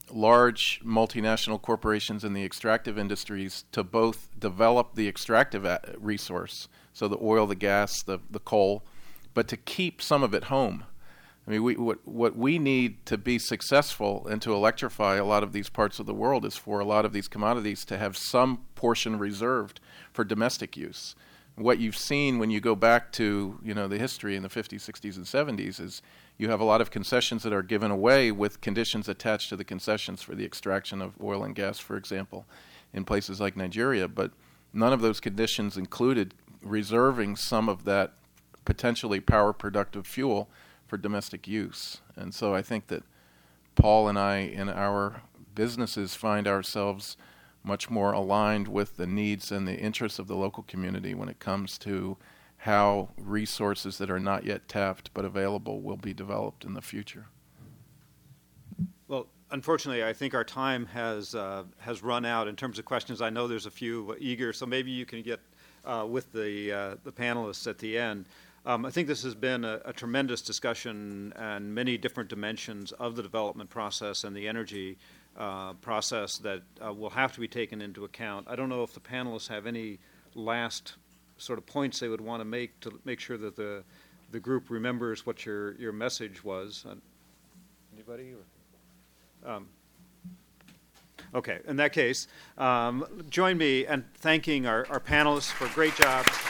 large multinational corporations in the extractive industries to both develop the extractive a- resource, so the oil, the gas, the, the coal, but to keep some of it home. I mean, we, what, what we need to be successful and to electrify a lot of these parts of the world is for a lot of these commodities to have some portion reserved for domestic use. What you've seen when you go back to, you know, the history in the fifties, sixties, and seventies is you have a lot of concessions that are given away with conditions attached to the concessions for the extraction of oil and gas, for example, in places like Nigeria. But none of those conditions included reserving some of that potentially power productive fuel for domestic use. And so I think that Paul and I in our businesses find ourselves much more aligned with the needs and the interests of the local community when it comes to how resources that are not yet tapped but available will be developed in the future. Well, unfortunately, I think our time has uh, has run out in terms of questions. I know there's a few eager, so maybe you can get uh, with the uh, the panelists at the end. Um, I think this has been a, a tremendous discussion and many different dimensions of the development process and the energy uh, process that uh, will have to be taken into account. I don't know if the panelists have any last sort of points they would want to make to make sure that the the group remembers what your, your message was. Uh, anybody? Or, um, okay, in that case, um, join me in thanking our, our panelists for a great job.